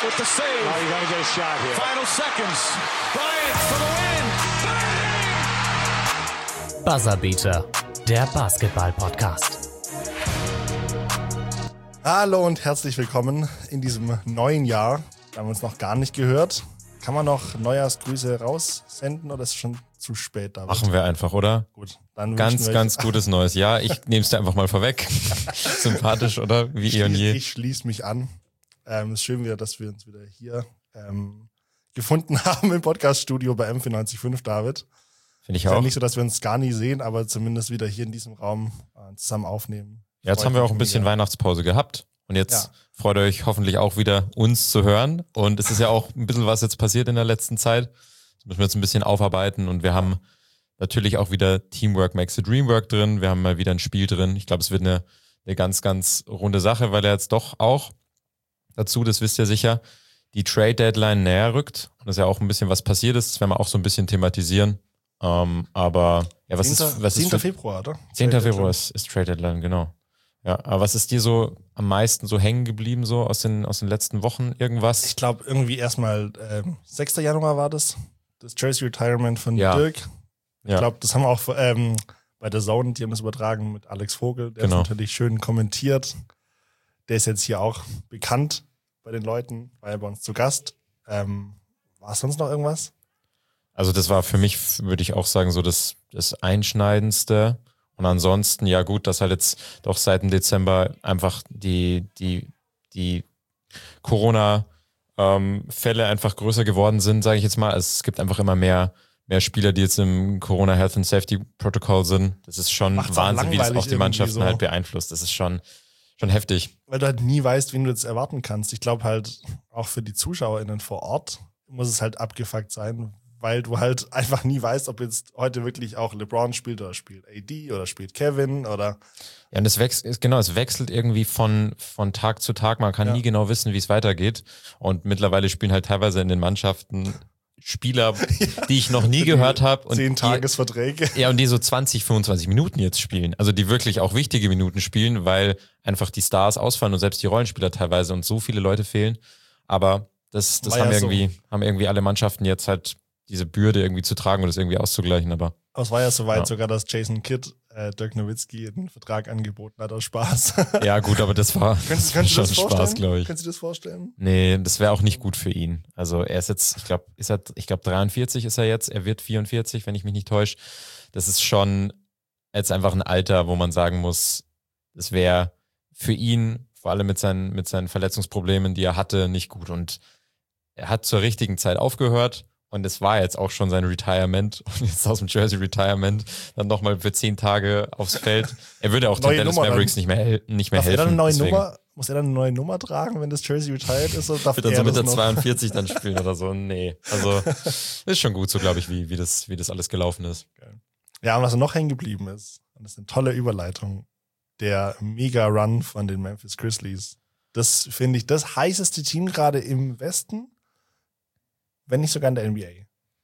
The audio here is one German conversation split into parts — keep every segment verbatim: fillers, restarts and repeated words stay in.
with the save. Now you're going to get a shot here. Final seconds. Bryant for the win. Bang! Buzzerbeater, der Basketball-Podcast. Hallo und herzlich willkommen in diesem neuen Jahr. Wir haben uns noch gar nicht gehört. Kann man noch Neujahrsgrüße raussenden oder ist es schon zu spät? David? Machen wir einfach, oder? Gut, dann Ganz, ganz gutes neues Jahr. Ich nehme es dir einfach mal vorweg. Sympathisch, oder? Wie eh und je. Ich schließe mich an. Ähm, es ist schön wieder, dass wir uns wieder hier ähm, gefunden haben im Podcaststudio bei M vierundneunzig Komma fünf, David. Finde ich ist auch. Ja nicht so, dass wir uns gar nie sehen, aber zumindest wieder hier in diesem Raum äh, zusammen aufnehmen. Ja, jetzt Freut haben wir mich auch ein bisschen mega. Weihnachtspause gehabt. Und jetzt Ja. freut euch hoffentlich auch wieder, uns zu hören. Und es ist ja auch ein bisschen was jetzt passiert in der letzten Zeit. Das müssen wir jetzt ein bisschen aufarbeiten. Und wir haben natürlich auch wieder Teamwork makes the dream work drin. Wir haben mal wieder ein Spiel drin. Ich glaube, es wird eine, eine ganz, ganz runde Sache, weil er jetzt doch auch dazu, das wisst ihr sicher, die Trade-Deadline näher rückt. Und das ist ja auch ein bisschen was passiert ist. Das werden wir auch so ein bisschen thematisieren. Ähm, aber ja, was zehnter ist was zehnter ist für, Februar, oder? zehnter Februar ist, ist Trade-Deadline, genau. Ja, aber was ist dir so am meisten so hängen geblieben, so aus den, aus den letzten Wochen? Irgendwas? Ich glaube, irgendwie erstmal ähm, sechster Januar war das. Das Jersey Retirement von Ja. Dirk. Ich Ja. glaube, das haben wir auch ähm, bei der Zone, die haben das übertragen mit Alex Vogel. Der Genau. ist natürlich schön kommentiert. Der ist jetzt hier auch bekannt bei den Leuten, war ja bei uns zu Gast. Ähm, war es sonst noch irgendwas? Also das war für mich, würde ich auch sagen, so das, das Einschneidendste. Und ansonsten, ja gut, dass halt jetzt doch seit dem Dezember einfach die, die, die Corona-Fälle einfach größer geworden sind, sage ich jetzt mal. Also es gibt einfach immer mehr, mehr Spieler, die jetzt im Corona Health and Safety Protocol sind. Das ist schon Macht's auch Wahnsinn, wie das langweilig auch die Mannschaften irgendwie so. halt beeinflusst. Das ist schon, schon heftig. Weil du halt nie weißt, wen du jetzt erwarten kannst. Ich glaube halt, auch für die ZuschauerInnen vor Ort muss es halt abgefuckt sein, weil du halt einfach nie weißt, ob jetzt heute wirklich auch LeBron spielt oder spielt A D oder spielt Kevin oder Ja, und es wechselt, genau, es wechselt irgendwie von, von Tag zu Tag. Man kann Ja. nie genau wissen, wie es weitergeht. Und mittlerweile spielen halt teilweise in den Mannschaften Spieler, die ich noch nie gehört habe. Und zehn die, Tagesverträge. ja, und die so zwanzig, fünfundzwanzig Minuten jetzt spielen. Also die wirklich auch wichtige Minuten spielen, weil einfach die Stars ausfallen und selbst die Rollenspieler teilweise und so viele Leute fehlen. Aber das, das War haben ja irgendwie, so. haben irgendwie alle Mannschaften jetzt halt diese Bürde irgendwie zu tragen und das irgendwie auszugleichen. Aber Aber es war ja so weit Ja. sogar, dass Jason Kidd äh, Dirk Nowitzki einen Vertrag angeboten hat aus Spaß. ja, gut, aber das war Könntest, könntest schon du das Spaß, vorstellen? glaube ich. Könntest du das vorstellen? Nee, das wäre auch nicht gut für ihn. Also er ist jetzt, ich glaube, ist er, ich glaube dreiundvierzig ist er jetzt, er wird vierundvierzig, wenn ich mich nicht täusche. Das ist schon jetzt einfach ein Alter, wo man sagen muss, es wäre für ihn, vor allem mit seinen, mit seinen Verletzungsproblemen, die er hatte, nicht gut. Und er hat zur richtigen Zeit aufgehört und es war jetzt auch schon sein Retirement und jetzt aus dem Jersey Retirement dann nochmal für zehn Tage aufs Feld. Er würde auch den Neue Dallas Nummer Mavericks dann. nicht mehr, hel- nicht mehr Darf er helfen. dann eine neue deswegen. Nummer, muss er dann eine neue Nummer tragen, wenn das Jersey retired ist? Oder darf Wird dann er so mit das der noch? zweiundvierzig dann spielen oder so. Nee. Also ist schon gut so, glaube ich, wie, wie, das, wie das alles gelaufen ist. Ja, und was noch hängen geblieben ist, und das ist eine tolle Überleitung, der Mega-Run von den Memphis Grizzlies. Das finde ich das heißeste Team gerade im Westen, wenn nicht sogar in der N B A.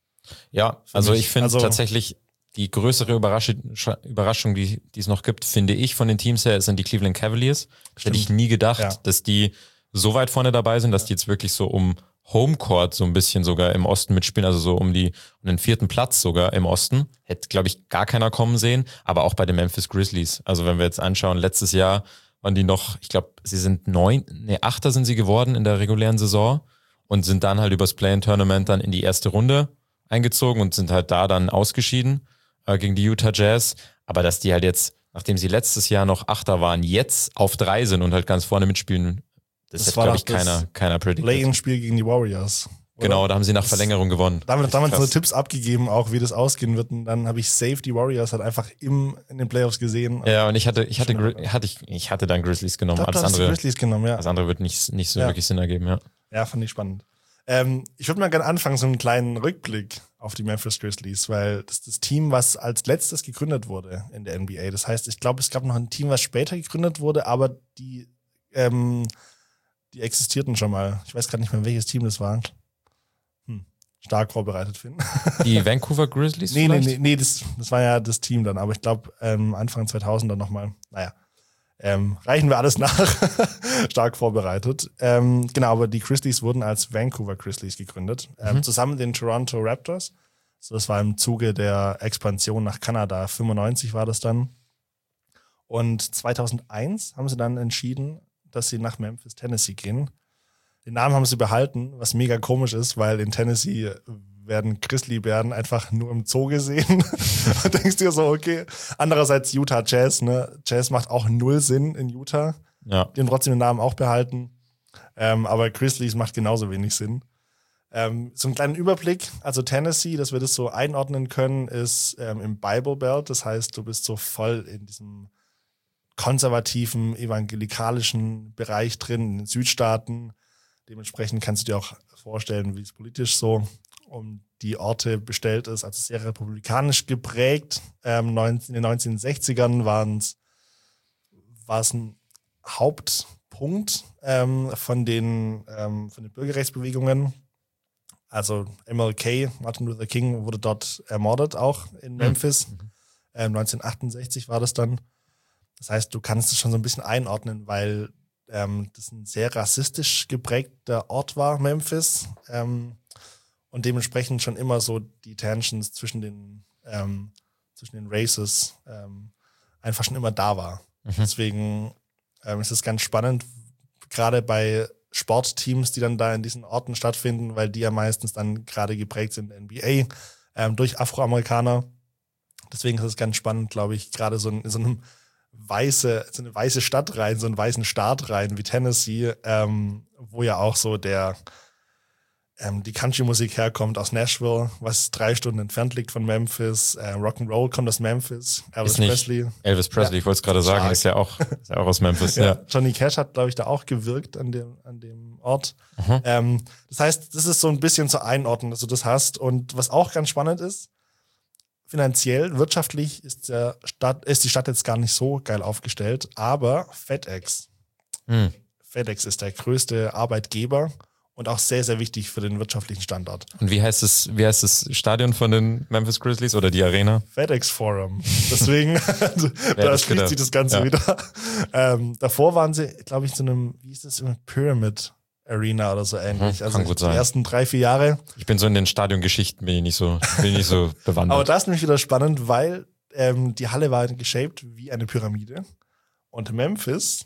Ja, also mich. ich finde Also- tatsächlich die größere Überraschung, Überraschung, die, die es noch gibt, finde ich von den Teams her, sind die Cleveland Cavaliers. Das hätte ich nie gedacht, Ja. dass die so weit vorne dabei sind, dass die jetzt wirklich so um Homecourt so ein bisschen sogar im Osten mitspielen, also so um die um den vierten Platz sogar im Osten. Hätte, glaube ich, gar keiner kommen sehen, aber auch bei den Memphis Grizzlies. Also wenn wir jetzt anschauen, letztes Jahr waren die noch, ich glaube, sie sind neun, nee, Achter sind sie geworden in der regulären Saison und sind dann halt übers Play-in-Tournament dann in die erste Runde eingezogen und sind halt da dann ausgeschieden äh, gegen die Utah Jazz. Aber dass die halt jetzt, nachdem sie letztes Jahr noch Achter waren, jetzt auf drei sind und halt ganz vorne mitspielen, das, Das hätte, war glaube doch ich, keiner, das keiner predicted. Play-in-Spiel gegen die Warriors. oder? Genau, da haben sie nach Das- Verlängerung gewonnen. Da haben wir Richtig damals krass. so Tipps abgegeben, auch wie das ausgehen wird. Und dann habe ich Safe die Warriors halt einfach im, in den Playoffs gesehen. Ja, und ich hatte, ich hatte, Schon Gri- hatte ich, ich hatte dann Grizzlies genommen. Ich glaub, Alles du hast die andere, Grizzlies genommen, ja. das andere wird nicht, nicht so Ja. wirklich Sinn ergeben, ja. Ja, fand ich spannend. Ähm, ich würde mal gerne anfangen, so einen kleinen Rückblick auf die Memphis Grizzlies, weil das ist das Team, was als letztes gegründet wurde in der N B A. Das heißt, ich glaube, es gab noch ein Team, was später gegründet wurde, aber die, ähm, die existierten schon mal. Ich weiß gerade nicht mehr, welches Team das war. Hm. Stark vorbereitet, Finn. Die Vancouver Grizzlies Nee, nee, vielleicht? nee, nee, das, das war ja das Team dann, aber ich glaube, ähm, Anfang zweitausender nochmal. Naja, ähm, reichen wir alles nach. stark vorbereitet. Ähm, genau, aber die Grizzlies wurden als Vancouver Grizzlies gegründet, ähm, mhm. zusammen mit den Toronto Raptors. So, das war im Zuge der Expansion nach Kanada. fünfundneunzig war das dann. Und zweitausendeins haben sie dann entschieden, dass sie nach Memphis, Tennessee gehen. Den Namen haben sie behalten, was mega komisch ist, weil in Tennessee werden Grizzlybären einfach nur im Zoo gesehen. Da denkst du dir so, okay. Andererseits Utah Jazz, ne? Jazz macht auch null Sinn in Utah. Ja. Die haben trotzdem den Namen auch behalten. Ähm, aber Grizzlies macht genauso wenig Sinn. Ähm, so einen kleinen Überblick. Also Tennessee, dass wir das so einordnen können, ist ähm, im Bible Belt. Das heißt, du bist so voll in diesem konservativen, evangelikalischen Bereich drin, in den Südstaaten. Dementsprechend kannst du dir auch vorstellen, wie es politisch so um die Orte bestellt ist. Also sehr republikanisch geprägt. Ähm, in den neunzehnhundertsechzigern war es ein Hauptpunkt ähm, von, den, ähm, von den Bürgerrechtsbewegungen. Also M L K, Martin Luther King, wurde dort ermordet, auch in Memphis. Mhm. Ähm, neunzehnhundertachtundsechzig war das dann. Das heißt, du kannst es schon so ein bisschen einordnen, weil ähm, das ein sehr rassistisch geprägter Ort war, Memphis. Ähm, und dementsprechend schon immer so die Tensions zwischen den, ähm, zwischen den Races ähm, einfach schon immer da war. Mhm. Deswegen ähm, ist es ganz spannend, gerade bei Sportteams, die dann da in diesen Orten stattfinden, weil die ja meistens dann gerade geprägt sind in der N B A ähm, durch Afroamerikaner. Deswegen ist es ganz spannend, glaube ich, gerade so in, in so einem weiße, so eine weiße Stadt rein, so einen weißen Staat rein wie Tennessee, ähm, wo ja auch so der ähm, die Country-Musik herkommt aus Nashville, was drei Stunden entfernt liegt von Memphis. Äh, Rock'n'Roll kommt aus Memphis. Elvis Presley. Elvis Presley, ja. Ich wollte es gerade sagen, ist ja auch, ist ja auch aus Memphis. ja. Ja. Johnny Cash hat, glaube ich, da auch gewirkt an dem, an dem Ort. Mhm. Ähm, das heißt, das ist so ein bisschen zur Einordnung, dass du das hast. Und was auch ganz spannend ist, finanziell, wirtschaftlich ist, der Stadt, ist die Stadt jetzt gar nicht so geil aufgestellt, aber FedEx. Mhm. FedEx ist der größte Arbeitgeber und auch sehr, sehr wichtig für den wirtschaftlichen Standort. Und wie heißt es, wie heißt das Stadion von den Memphis Grizzlies oder die Arena? FedEx Forum. Deswegen, da schließt sich das Ganze ja. wieder. Ähm, davor waren sie, glaube ich, zu einem, wie ist das, Pyramid Arena oder so ähnlich. Hm, also kann gut die sein. ersten drei, vier Jahre. Ich bin so in den Stadiongeschichten, bin ich nicht so, bin ich nicht so bewandert. Aber das ist nämlich wieder spannend, weil ähm, die Halle war geshaped wie eine Pyramide. Und Memphis,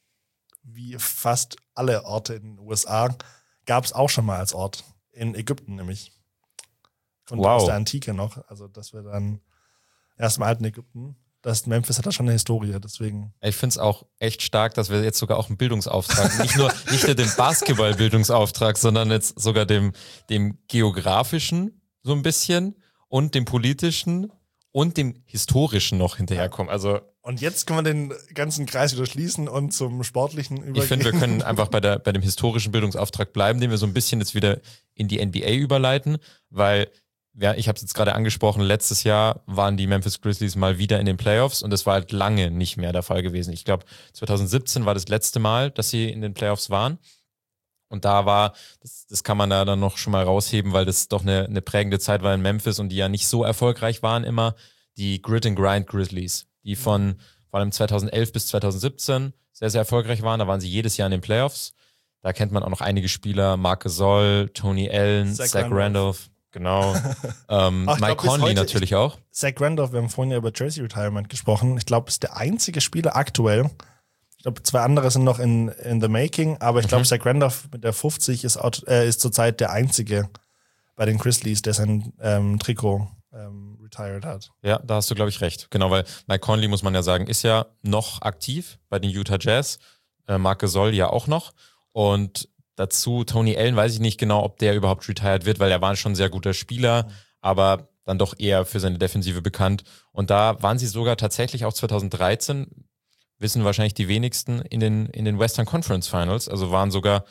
wie fast alle Orte in den U S A, gab es auch schon mal als Ort. In Ägypten nämlich. Und wow. aus der Antike noch. Also das wir dann erst im alten Ägypten. Das Memphis hat da schon eine Historie, deswegen. Ich finde es auch echt stark, dass wir jetzt sogar auch einen Bildungsauftrag, nicht nur, nicht nur den Basketball-Bildungsauftrag, sondern jetzt sogar dem, dem geografischen so ein bisschen und dem politischen und dem historischen noch hinterherkommen. Also und jetzt können wir den ganzen Kreis wieder schließen und zum Sportlichen übergehen. Ich finde, wir können einfach bei, der, bei dem historischen Bildungsauftrag bleiben, den wir so ein bisschen jetzt wieder in die N B A überleiten, weil ja, ich habe es jetzt gerade angesprochen, letztes Jahr waren die Memphis Grizzlies mal wieder in den Playoffs und das war halt lange nicht mehr der Fall gewesen. Ich glaube, zwanzig siebzehn war das letzte Mal, dass sie in den Playoffs waren. Und da war, das, das kann man da dann noch schon mal rausheben, weil das doch eine, eine prägende Zeit war in Memphis und die ja nicht so erfolgreich waren immer, die Grit and Grind Grizzlies, die von vor allem zweitausendelf bis zweitausendsiebzehn sehr, sehr erfolgreich waren. Da waren sie jedes Jahr in den Playoffs. Da kennt man auch noch einige Spieler, Marc Gasol, Tony Allen, Zach, Zach Randolph. Randolph. Genau. ähm, Ach, Mike glaub, Conley natürlich auch. Zach Randolph, wir haben vorhin ja über Jersey Retirement gesprochen. Ich glaube, ist der einzige Spieler aktuell. Ich glaube, zwei andere sind noch in, in the making, aber ich glaube, mhm. Zach Randolph mit der fünfzig ist, äh, ist zurzeit der einzige bei den Grizzlies, der sein ähm, Trikot ähm, retired hat. Ja, da hast du, glaube ich, recht. Genau, weil Mike Conley, muss man ja sagen, ist ja noch aktiv bei den Utah Jazz. Äh, Marc Gasol ja auch noch. Und dazu Tony Allen, weiß ich nicht genau, ob der überhaupt retired wird, weil er war schon ein sehr guter Spieler, mhm. aber dann doch eher für seine Defensive bekannt. Und da waren sie sogar tatsächlich auch zweitausenddreizehn, wissen wahrscheinlich die wenigsten, in den, in den Western Conference Finals, also waren sogar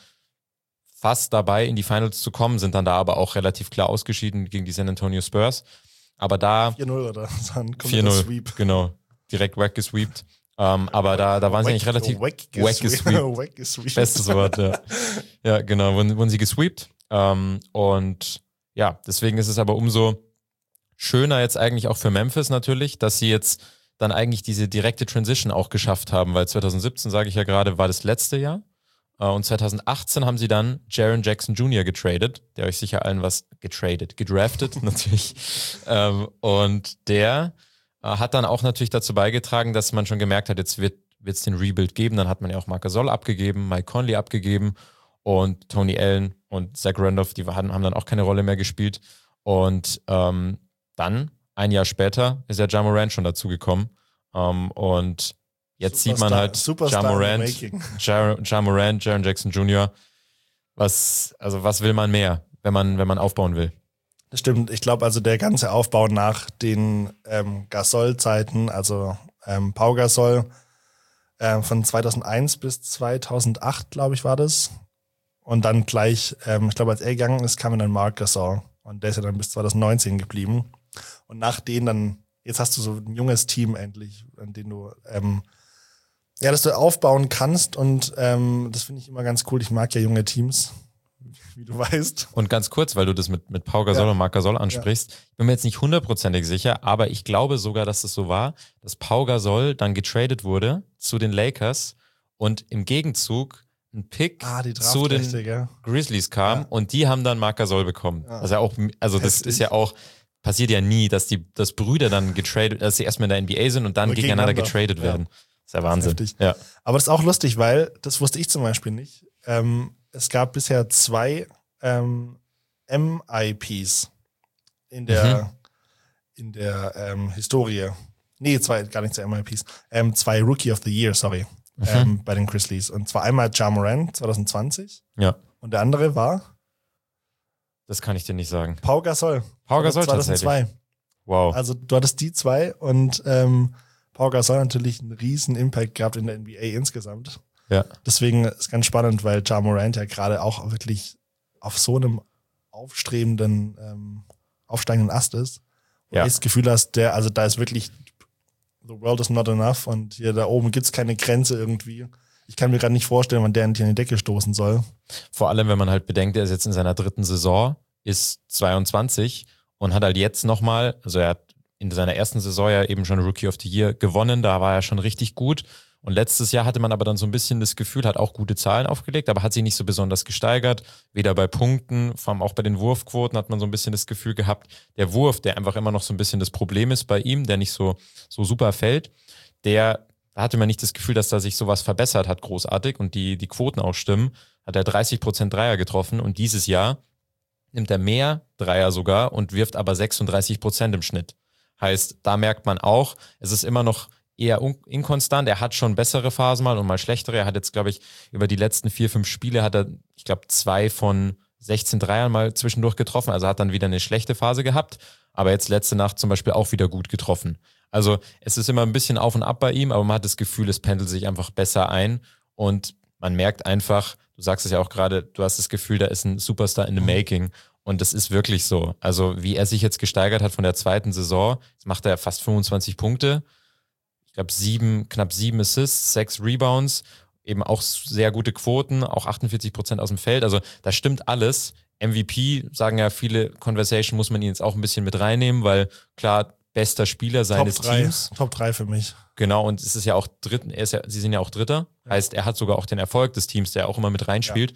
fast dabei, in die Finals zu kommen, sind dann da aber auch relativ klar ausgeschieden gegen die San Antonio Spurs. Aber da vier null oder vier null, Sweep. Genau, direkt weggesweept. Um, aber da, da waren sie eigentlich relativ weggesweept. Bestes Wort, ja. Ja, genau, wurden, wurden sie gesweept. Um, und ja, deswegen ist es aber umso schöner jetzt eigentlich auch für Memphis natürlich, dass sie jetzt dann eigentlich diese direkte Transition auch geschafft haben, weil zweitausendsiebzehn, sage ich ja gerade, war das letzte Jahr. Und zwanzig achtzehn haben sie dann Jaren Jackson Junior getradet, der euch sicher allen was getradet, gedraftet natürlich. ähm, und der äh, hat dann auch natürlich dazu beigetragen, dass man schon gemerkt hat, jetzt wird es den Rebuild geben. Dann hat man ja auch Marc Gasol abgegeben, Mike Conley abgegeben und Tony Allen und Zach Randolph, die haben, haben dann auch keine Rolle mehr gespielt. Und ähm, dann, ein Jahr später, ist ja Ja Morant schon dazugekommen. Ähm, und jetzt Superstar, sieht man halt Superstar Ja in the Morant, making. Ja, Ja Morant, Jaren Jackson Junior Was, also was will man mehr, wenn man, wenn man aufbauen will? Das stimmt. Ich glaube, also der ganze Aufbau nach den ähm, Gasol-Zeiten, also ähm, Pau Gasol, äh, von zweitausendeins bis zweitausendacht, glaube ich, war das. Und dann gleich, ähm, ich glaube, als er gegangen ist, kam dann Marc Gasol. Und der ist ja dann bis zweitausendneunzehn geblieben. Und nach denen dann, jetzt hast du so ein junges Team endlich, an dem du, ähm, ja, dass du aufbauen kannst. Und ähm, das finde ich immer ganz cool. Ich mag ja junge Teams, wie du weißt. Und ganz kurz, weil du das mit, mit Pau Gasol Ja. und Marc Gasol ansprichst, ich bin mir jetzt nicht hundertprozentig sicher, aber ich glaube sogar, dass es so war, dass Pau Gasol dann getradet wurde zu den Lakers und im Gegenzug ein Pick Ah, die zu den Draftrechte, gell? Grizzlies kam Ja. und die haben dann Marc Gasol bekommen. Ja. Also auch, also das Heftig. ist ja auch, passiert ja nie, dass die dass Brüder dann getradet, dass sie erstmal in der N B A sind und dann Aber gegeneinander gegeneinander. getradet Ja. werden. Das ist ja Wahnsinn. heftig. Ja. Aber das ist auch lustig, weil, das wusste ich zum Beispiel nicht, ähm, es gab bisher zwei ähm, M I Ps in der, Mhm. in der ähm, Historie. Nee, zwei, gar nicht zwei M I Ps. Ähm, zwei Rookie of the Year, sorry, Mhm. ähm, bei den Grizzlies. Und zwar einmal Ja Morant zwanzig zwanzig ja, und der andere war das kann ich dir nicht sagen. Pau Gasol. Pau Gasol zweitausendzwei. Wow. Also du hattest die zwei und ähm, Pau Gasol natürlich einen riesen Impact gehabt in der N B A insgesamt. Ja. Deswegen ist ganz spannend, weil Ja Morant ja gerade auch wirklich auf so einem aufstrebenden, ähm, aufsteigenden Ast ist. Und Ja. du das Gefühl hast, der, also da ist wirklich the world is not enough und hier da oben gibt's keine Grenze irgendwie. Ich kann mir gerade nicht vorstellen, wann der endlich an die Decke stoßen soll. Vor allem, wenn man halt bedenkt, er ist jetzt in seiner dritten Saison, ist zweiundzwanzig und hat halt jetzt nochmal, also er hat in seiner ersten Saison ja eben schon Rookie of the Year gewonnen, da war er schon richtig gut. Und letztes Jahr hatte man aber dann so ein bisschen das Gefühl, hat auch gute Zahlen aufgelegt, aber hat sich nicht so besonders gesteigert. Weder bei Punkten, vor allem auch bei den Wurfquoten hat man so ein bisschen das Gefühl gehabt, der Wurf, der einfach immer noch so ein bisschen das Problem ist bei ihm, der nicht so, so super fällt, der, da hatte man nicht das Gefühl, dass da sich sowas verbessert hat, großartig und die, die Quoten auch stimmen, hat er dreißig Prozent Dreier getroffen und dieses Jahr nimmt er mehr Dreier sogar und wirft aber sechsunddreißig Prozent im Schnitt. Heißt, da merkt man auch, es ist immer noch eher un- inkonstant. Er hat schon bessere Phasen mal und mal schlechtere. Er hat jetzt, glaube ich, über die letzten vier, fünf Spiele hat er, ich glaube, zwei von sechzehn Dreiern mal zwischendurch getroffen. Also hat dann wieder eine schlechte Phase gehabt. Aber jetzt letzte Nacht zum Beispiel auch wieder gut getroffen. Also es ist immer ein bisschen auf und ab bei ihm, aber man hat das Gefühl, es pendelt sich einfach besser ein. Und man merkt einfach, du sagst es ja auch gerade, du hast das Gefühl, da ist ein Superstar in the making. Und das ist wirklich so. Also wie er sich jetzt gesteigert hat von der zweiten Saison, jetzt macht er fast fünfundzwanzig Punkte. Ich glaube, sieben, knapp sieben Assists, sechs Rebounds, eben auch sehr gute Quoten, auch achtundvierzig Prozent aus dem Feld. Also da stimmt alles. M V P, sagen ja viele, Conversation muss man ihn jetzt auch ein bisschen mit reinnehmen, weil klar, bester Spieler seines Top drei, Teams. Top drei für mich. Genau, und es ist ja auch Dritten, er ist ja, sie sind ja auch Dritter. Ja. Heißt, er hat sogar auch den Erfolg des Teams, der auch immer mit reinspielt.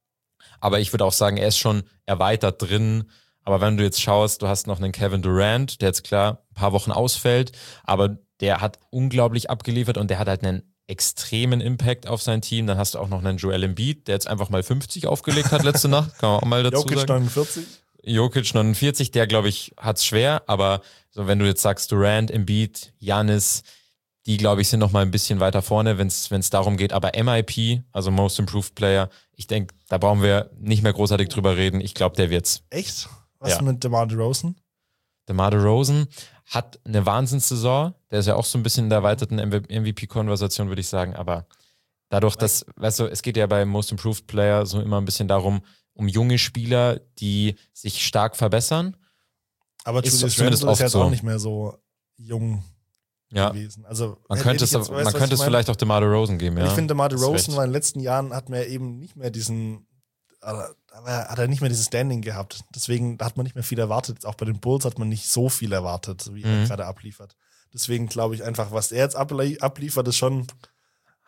Aber ich würde auch sagen, er ist schon erweitert drin. Aber wenn du jetzt schaust, du hast noch einen Kevin Durant, der jetzt klar ein paar Wochen ausfällt, aber der hat unglaublich abgeliefert und der hat halt einen extremen Impact auf sein Team. Dann hast du auch noch einen Joel Embiid, der jetzt einfach mal fünfzig aufgelegt hat letzte Nacht. Kann man auch mal dazu Jokic sagen. neunundvierzig. Jokic neunundvierzig, der glaube ich hat's schwer, aber so wenn du jetzt sagst Durant, Embiid, Giannis, die glaube ich sind noch mal ein bisschen weiter vorne, wenn es darum geht, aber M I P, also Most Improved Player, ich denke, da brauchen wir nicht mehr großartig drüber reden, ich glaube, der wird's. Echt? Was Ja. mit DeMar DeRozan? DeMar DeRozan hat eine Wahnsinnssaison, der ist ja auch so ein bisschen in der erweiterten M V P-Konversation, würde ich sagen, aber dadurch, dass, weißt du, es geht ja bei Most Improved Player so immer ein bisschen darum, um junge Spieler, die sich stark verbessern. Aber Ist Julius zumindest Randle ist oft jetzt so. auch nicht mehr so jung Ja, gewesen. Also, man hätte könnte ich es, jetzt- weißt man du, was könnte ich es meine? vielleicht auch DeMar DeRozan geben, ja. Ich finde, DeMar Hast DeRozan recht. war in den letzten Jahren, hat mir eben nicht mehr diesen, aber hat er nicht mehr dieses Standing gehabt. Deswegen hat man nicht mehr viel erwartet. Auch bei den Bulls hat man nicht so viel erwartet, wie Mhm. er gerade abliefert. Deswegen glaube ich einfach, was er jetzt ablie abliefert, ist schon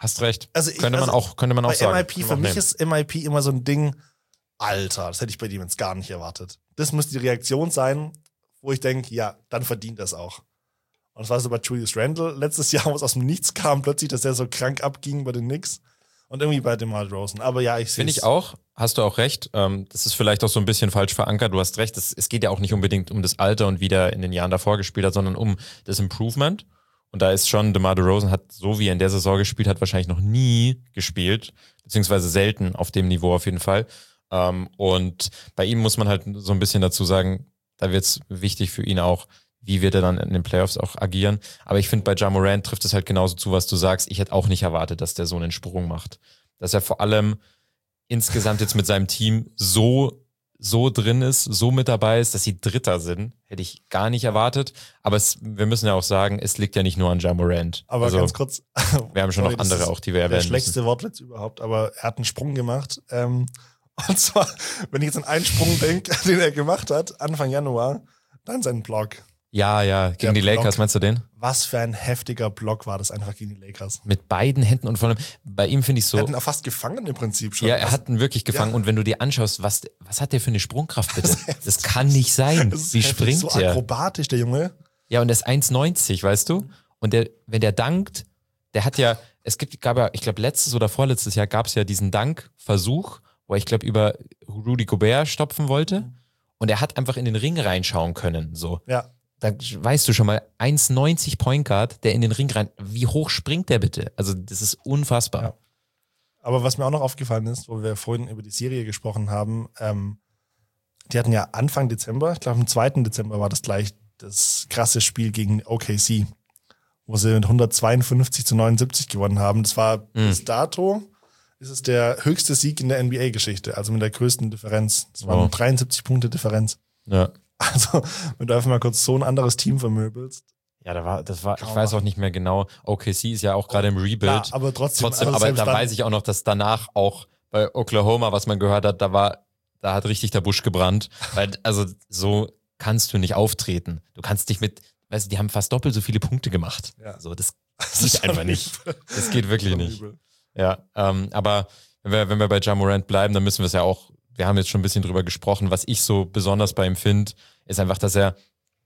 Hast recht. Also ich, könnte man also auch, könnte man auch bei sagen. M I P, für mich ist M I P immer so ein Ding, Alter, das hätte ich bei dem jetzt gar nicht erwartet. Das muss die Reaktion sein, wo ich denke, ja, dann verdient das auch. Und das war so bei Julius Randle letztes Jahr, wo es aus dem Nichts kam, plötzlich, dass der so krank abging bei den Knicks. Und irgendwie bei DeMar DeRozan. Aber ja, ich sehe Finde ich auch, hast du auch recht. Ähm, das ist vielleicht auch so ein bisschen falsch verankert. Du hast recht, es, es geht ja auch nicht unbedingt um das Alter und wie der in den Jahren davor gespielt hat, sondern um das Improvement. Und da ist schon, DeMar DeRozan hat, so wie er in der Saison gespielt hat, wahrscheinlich noch nie gespielt, beziehungsweise selten auf dem Niveau auf jeden Fall. Ähm, und bei ihm muss man halt so ein bisschen dazu sagen, da wird es wichtig für ihn auch, wie wird er dann in den Playoffs auch agieren. Aber ich finde, bei Ja Morant trifft es halt genauso zu, was du sagst. Ich hätte auch nicht erwartet, dass der so einen Sprung macht. Dass er vor allem insgesamt jetzt mit seinem Team so so drin ist, so mit dabei ist, dass sie Dritter sind, hätte ich gar nicht erwartet. Aber es, wir müssen ja auch sagen, es liegt ja nicht nur an Ja Morant. Aber also, ganz kurz. Wir haben schon sorry, noch andere auch, die wir erwähnen der schlechteste müssen. Wortwitz überhaupt, aber er hat einen Sprung gemacht. Ähm, und zwar, wenn ich jetzt an einen Sprung denke, den er gemacht hat, Anfang Januar, dann seinen Block. Ja, ja, gegen Der die Block. Lakers, meinst du den? Was für ein heftiger Block war das einfach gegen die Lakers. Mit beiden Händen und vor allem, bei ihm finde ich so. Er hat ihn auch fast gefangen im Prinzip schon. Ja, er hat ihn wirklich gefangen. Ja. Und wenn du dir anschaust, was, was hat der für eine Sprungkraft bitte? Das kann nicht sein. Das ist Wie heftig, springt so der? akrobatisch, der Junge. Ja, und der ist eins neunzig, weißt du? Und der, wenn der dankt, der hat ja, es gibt, gab ja, ich glaube, letztes oder vorletztes Jahr gab es ja diesen Dankversuch, wo er, ich glaube, über Rudy Gobert stopfen wollte. Und er hat einfach in den Ring reinschauen können, so. Ja. Da weißt du schon mal, eins neunzig Point Guard, der in den Ring rein, wie hoch springt der bitte? Also das ist unfassbar. Ja. Aber was mir auch noch aufgefallen ist, wo wir vorhin über die Serie gesprochen haben, ähm, die hatten ja Anfang Dezember, ich glaube am zweiten Dezember war das gleich das krasse Spiel gegen O K C, wo sie mit hundertzweiundfünfzig zu neunundsiebzig gewonnen haben. Das war Mhm. bis dato, ist es der höchste Sieg in der N B A-Geschichte, also mit der größten Differenz. Das waren Wow. dreiundsiebzig Punkte Differenz. Ja. Also, wenn du einfach mal kurz so ein anderes Team vermöbelst. Ja, da war, das war, ich Kaum weiß machen. auch nicht mehr genau. O K C ist ja auch gerade im Rebuild. Klar, aber trotzdem. Trotzdem, also aber selbst da dann- weiß ich auch noch, dass danach auch bei Oklahoma, was man gehört hat, da war, da hat richtig der Busch gebrannt. Weil, also, so kannst du nicht auftreten. Du kannst dich mit, weißt du, die haben fast doppelt so viele Punkte gemacht. Ja. So, das Das geht ist einfach schon nicht. übel. Das geht wirklich Schon nicht. übel. Ja, ähm, aber wenn wir, wenn wir bei Ja Morant bleiben, dann müssen wir es ja auch, wir haben jetzt schon ein bisschen drüber gesprochen, was ich so besonders bei ihm finde, ist einfach, dass er,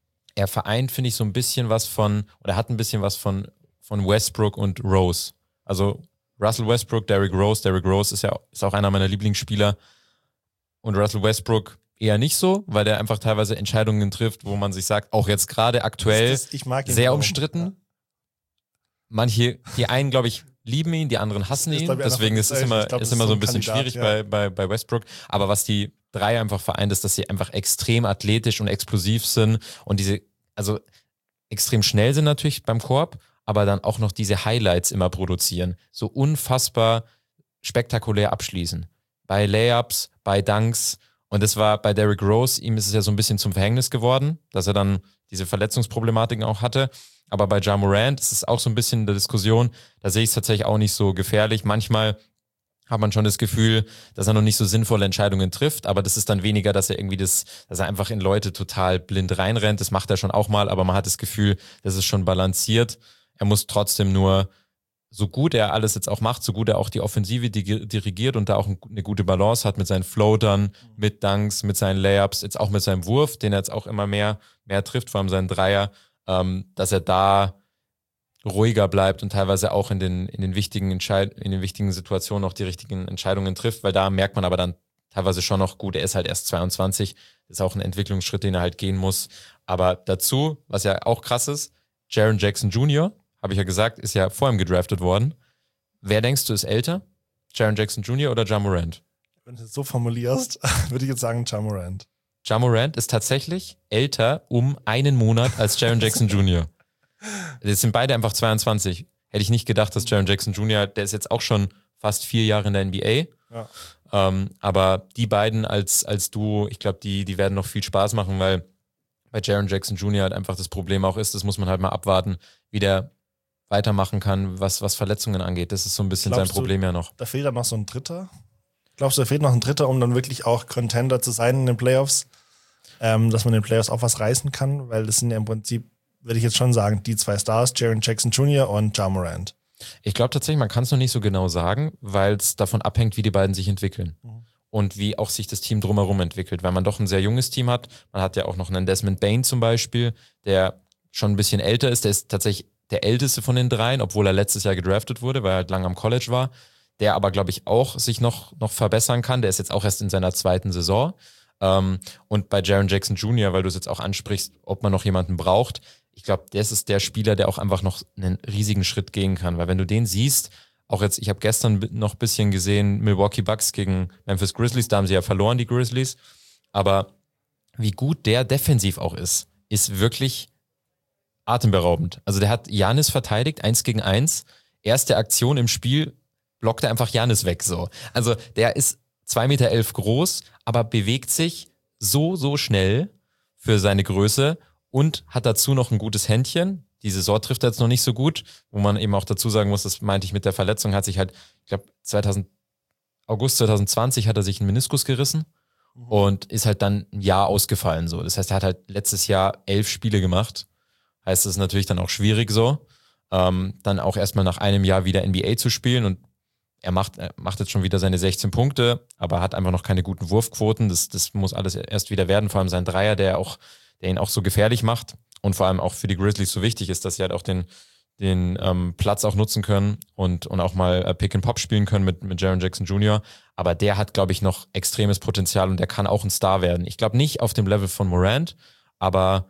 er vereint, finde ich, so ein bisschen was von, oder hat ein bisschen was von, von Westbrook und Rose. Also Russell Westbrook, Derrick Rose, Derrick Rose ist ja ist auch einer meiner Lieblingsspieler und Russell Westbrook eher nicht so, weil der einfach teilweise Entscheidungen trifft, wo man sich sagt, auch jetzt gerade aktuell Das- das- ich mag ihn sehr warum. umstritten. Ja. Manche, die einen, glaube ich, lieben ihn, die anderen hassen Das ist, ihn. glaub ich, einer Deswegen von- ist es ich immer, glaub, ist das immer ist so so ein ein bisschen Kandidat, schwierig ja. bei, bei, bei Westbrook. Aber was die drei einfach vereint, ist, dass sie einfach extrem athletisch und explosiv sind und diese, also extrem schnell sind natürlich beim Korb, aber dann auch noch diese Highlights immer produzieren. So unfassbar spektakulär abschließen. Bei Layups, bei Dunks. Und das war bei Derrick Rose, ihm ist es ja so ein bisschen zum Verhängnis geworden, dass er dann diese Verletzungsproblematiken auch hatte. Aber bei Ja Morant ist es auch so ein bisschen in der Diskussion, da sehe ich es tatsächlich auch nicht so gefährlich. Manchmal hat man schon das Gefühl, dass er noch nicht so sinnvolle Entscheidungen trifft, aber das ist dann weniger, dass er irgendwie das, dass er einfach in Leute total blind reinrennt. Das macht er schon auch mal, aber man hat das Gefühl, das ist schon balanciert. Er muss trotzdem nur, so gut er alles jetzt auch macht, so gut er auch die Offensive dirigiert und da auch eine gute Balance hat mit seinen Floatern, mit Dunks, mit seinen Layups, jetzt auch mit seinem Wurf, den er jetzt auch immer mehr, mehr trifft, vor allem seinen Dreier, ähm, dass er da ruhiger bleibt und teilweise auch in den, in den wichtigen Entscheid in den wichtigen Situationen auch die richtigen Entscheidungen trifft, weil da merkt man aber dann teilweise schon noch, gut, er ist halt erst zweiundzwanzig, das ist auch ein Entwicklungsschritt, den er halt gehen muss. Aber dazu, was ja auch krass ist, Jaren Jackson Junior, habe ich ja gesagt, ist ja vor ihm gedraftet worden. Wer denkst du ist älter? Jaren Jackson Junior oder Ja Morant? Wenn du es so formulierst, würde ich jetzt sagen Ja Morant. Ja Morant ist tatsächlich älter um einen Monat als Jaren Jackson Junior Jetzt sind beide einfach zweiundzwanzig. Hätte ich nicht gedacht, dass Jaren Jackson Junior, der ist jetzt auch schon fast vier Jahre in der N B A. Ja. Ähm, aber die beiden als, als Duo, ich glaube, die, die werden noch viel Spaß machen, weil bei Jaren Jackson Junior halt einfach das Problem auch ist, das muss man halt mal abwarten, wie der weitermachen kann, was, was Verletzungen angeht. Das ist so ein bisschen Glaubst sein Problem du, ja noch. Da fehlt dann noch so ein Dritter. Glaubst du, da fehlt noch ein Dritter, um dann wirklich auch Contender zu sein in den Playoffs? Ähm, dass man in den Playoffs auch was reißen kann? Weil das sind ja im Prinzip, würde ich jetzt schon sagen, die zwei Stars, Jaren Jackson Junior und Ja Morant. Ich glaube tatsächlich, man kann es noch nicht so genau sagen, weil es davon abhängt, wie die beiden sich entwickeln. Mhm. Und wie auch sich das Team drumherum entwickelt, weil man doch ein sehr junges Team hat. Man hat ja auch noch einen Desmond Bane zum Beispiel, der schon ein bisschen älter ist. Der ist tatsächlich der älteste von den dreien, obwohl er letztes Jahr gedraftet wurde, weil er halt lange am College war. Der aber, glaube ich, auch sich noch, noch verbessern kann. Der ist jetzt auch erst in seiner zweiten Saison. Ähm, und bei Jaren Jackson Junior, weil du es jetzt auch ansprichst, ob man noch jemanden braucht, ich glaube, das ist der Spieler, der auch einfach noch einen riesigen Schritt gehen kann. Weil wenn du den siehst, auch jetzt, ich habe gestern noch ein bisschen gesehen, Milwaukee Bucks gegen Memphis Grizzlies, da haben sie ja verloren, die Grizzlies. Aber wie gut der defensiv auch ist, ist wirklich atemberaubend. Also der hat Giannis verteidigt, eins gegen eins. Erste Aktion im Spiel, blockt er einfach Giannis weg. So. Also der ist zwei Meter elf groß, aber bewegt sich so, so schnell für seine Größe und hat dazu noch ein gutes Händchen. Die Saison trifft er jetzt noch nicht so gut, wo man eben auch dazu sagen muss, das meinte ich mit der Verletzung, hat sich halt, ich glaube, August zwanzig zwanzig hat er sich einen Meniskus gerissen mhm. und ist halt dann ein Jahr ausgefallen. So. Das heißt, er hat halt letztes Jahr elf Spiele gemacht. Heißt, es ist natürlich dann auch schwierig so, ähm, dann auch erstmal nach einem Jahr wieder N B A zu spielen und er macht, er macht jetzt schon wieder seine sechzehn Punkte, aber hat einfach noch keine guten Wurfquoten. Das, das muss alles erst wieder werden, vor allem sein Dreier, der auch, der ihn auch so gefährlich macht und vor allem auch für die Grizzlies so wichtig ist, dass sie halt auch den, den ähm, Platz auch nutzen können und, und auch mal äh, Pick and Pop spielen können mit, mit Jaren Jackson Junior Aber der hat, glaube ich, noch extremes Potenzial und der kann auch ein Star werden. Ich glaube nicht auf dem Level von Morant, aber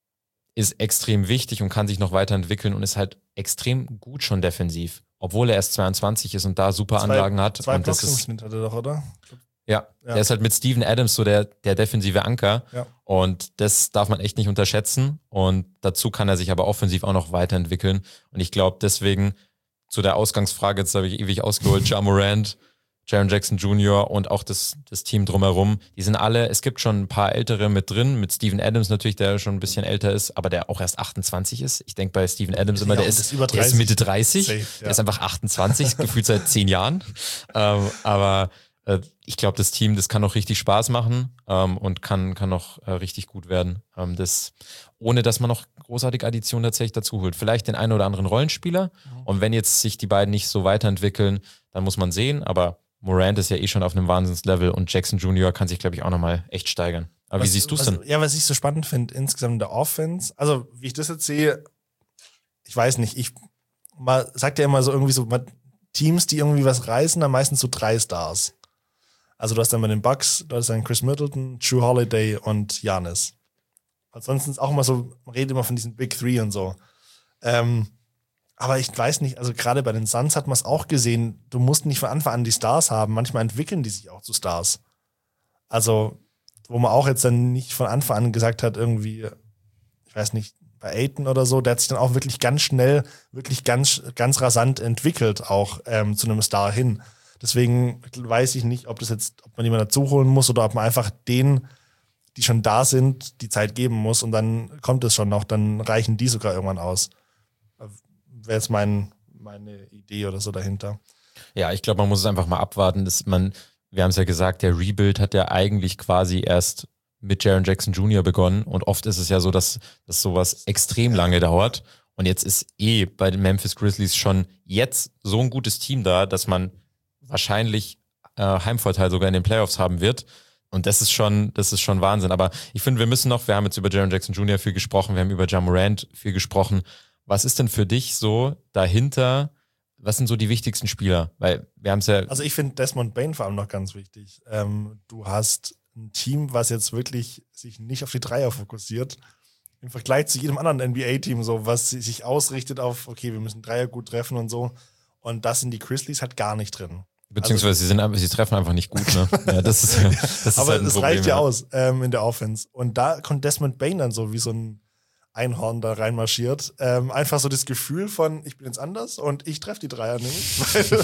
ist extrem wichtig und kann sich noch weiterentwickeln und ist halt extrem gut schon defensiv. Obwohl er erst zweiundzwanzig ist und da super zwei, Anlagen hat. Zwei und das Blocks im ist, Schnitt hat er doch, oder? ja, ja, der ist halt mit Steven Adams so der, der defensive Anker. Ja. Und das darf man echt nicht unterschätzen. Und dazu kann er sich aber offensiv auch noch weiterentwickeln. Und ich glaube deswegen zu der Ausgangsfrage, jetzt habe ich ewig ausgeholt, Ja Morant, Jaren Jackson Junior und auch das, das Team drumherum, die sind alle, es gibt schon ein paar Ältere mit drin, mit Steven Adams natürlich, der schon ein bisschen älter ist, aber der auch erst achtundzwanzig ist. Ich denke bei Steven Adams immer, ja, der, ist, ist über der ist Mitte dreißig, Safe, ja. der ist einfach achtundzwanzig, gefühlt seit zehn Jahren. Ähm, aber äh, ich glaube, das Team, das kann noch richtig Spaß machen ähm, und kann, kann noch äh, richtig gut werden. Ähm, das, ohne dass man noch großartige Additionen tatsächlich dazu holt. Vielleicht den einen oder anderen Rollenspieler. Mhm. Und wenn jetzt sich die beiden nicht so weiterentwickeln, dann muss man sehen, aber Morant ist ja eh schon auf einem Wahnsinnslevel und Jackson Junior kann sich, glaube ich, auch nochmal echt steigern. Aber was, wie siehst du es denn? Ja, was ich so spannend finde, insgesamt in der Offense, also wie ich das jetzt sehe, ich weiß nicht, ich man sagt ja immer so irgendwie so, man, Teams, die irgendwie was reißen, dann meistens so drei Stars. Also du hast dann bei den Bucks, du hast dann Chris Middleton, Jrue Holiday und Giannis. Ansonsten ist auch immer so, man redet immer von diesen Big Three und so. Ähm, Aber ich weiß nicht, also gerade bei den Suns hat man es auch gesehen, du musst nicht von Anfang an die Stars haben, manchmal entwickeln die sich auch zu Stars. Also, wo man auch jetzt dann nicht von Anfang an gesagt hat, irgendwie, ich weiß nicht, bei Ayton oder so, der hat sich dann auch wirklich ganz schnell, wirklich ganz, ganz rasant entwickelt, auch ähm, zu einem Star hin. Deswegen weiß ich nicht, ob das jetzt, ob man jemanden dazu holen muss oder ob man einfach denen, die schon da sind, die Zeit geben muss und dann kommt es schon noch, dann reichen die sogar irgendwann aus. Wäre jetzt mein, meine Idee oder so dahinter. Ja, ich glaube, man muss es einfach mal abwarten, dass man, wir haben es ja gesagt, der Rebuild hat ja eigentlich quasi erst mit Jaren Jackson Junior begonnen und oft ist es ja so, dass, dass sowas extrem lange dauert und jetzt ist eh bei den Memphis Grizzlies schon jetzt so ein gutes Team da, dass man wahrscheinlich äh, Heimvorteil sogar in den Playoffs haben wird. Und das ist schon, das ist schon Wahnsinn. Aber ich finde, wir müssen noch, wir haben jetzt über Jaren Jackson Junior viel gesprochen, wir haben über Ja Morant viel gesprochen. Was ist denn für dich so dahinter? Was sind so die wichtigsten Spieler? Weil wir haben es ja. Also ich finde Desmond Bane vor allem noch ganz wichtig. Ähm, du hast ein Team, was jetzt wirklich sich nicht auf die Dreier fokussiert. Im Vergleich zu jedem anderen N B A-Team, so was sich ausrichtet auf, okay, wir müssen Dreier gut treffen und so. Und das sind die Grizzlies halt gar nicht drin. Beziehungsweise also, sie sind, sie treffen einfach nicht gut, ne? Ja, das ist, das ist aber halt ein es Problem, reicht ja ja aus ähm, in der Offense. Und da kommt Desmond Bane dann so wie so ein Einhorn da reinmarschiert. Ähm, einfach so das Gefühl von, ich bin jetzt anders und ich treffe die Dreier nämlich.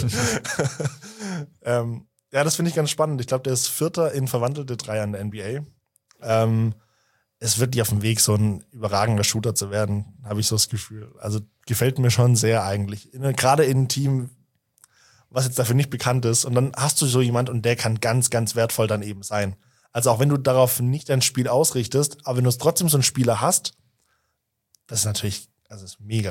ähm, ja, das finde ich ganz spannend. Ich glaube, der ist Vierter in verwandelte Dreier in der N B A. Ähm, es wird nicht auf dem Weg, so ein überragender Shooter zu werden, habe ich so das Gefühl. Also gefällt mir schon sehr eigentlich. In, gerade in einem Team, was jetzt dafür nicht bekannt ist. Und dann hast du so jemand und der kann ganz, ganz wertvoll dann eben sein. Also auch wenn du darauf nicht dein Spiel ausrichtest, aber wenn du trotzdem so einen Spieler hast, das ist natürlich, also ist mega.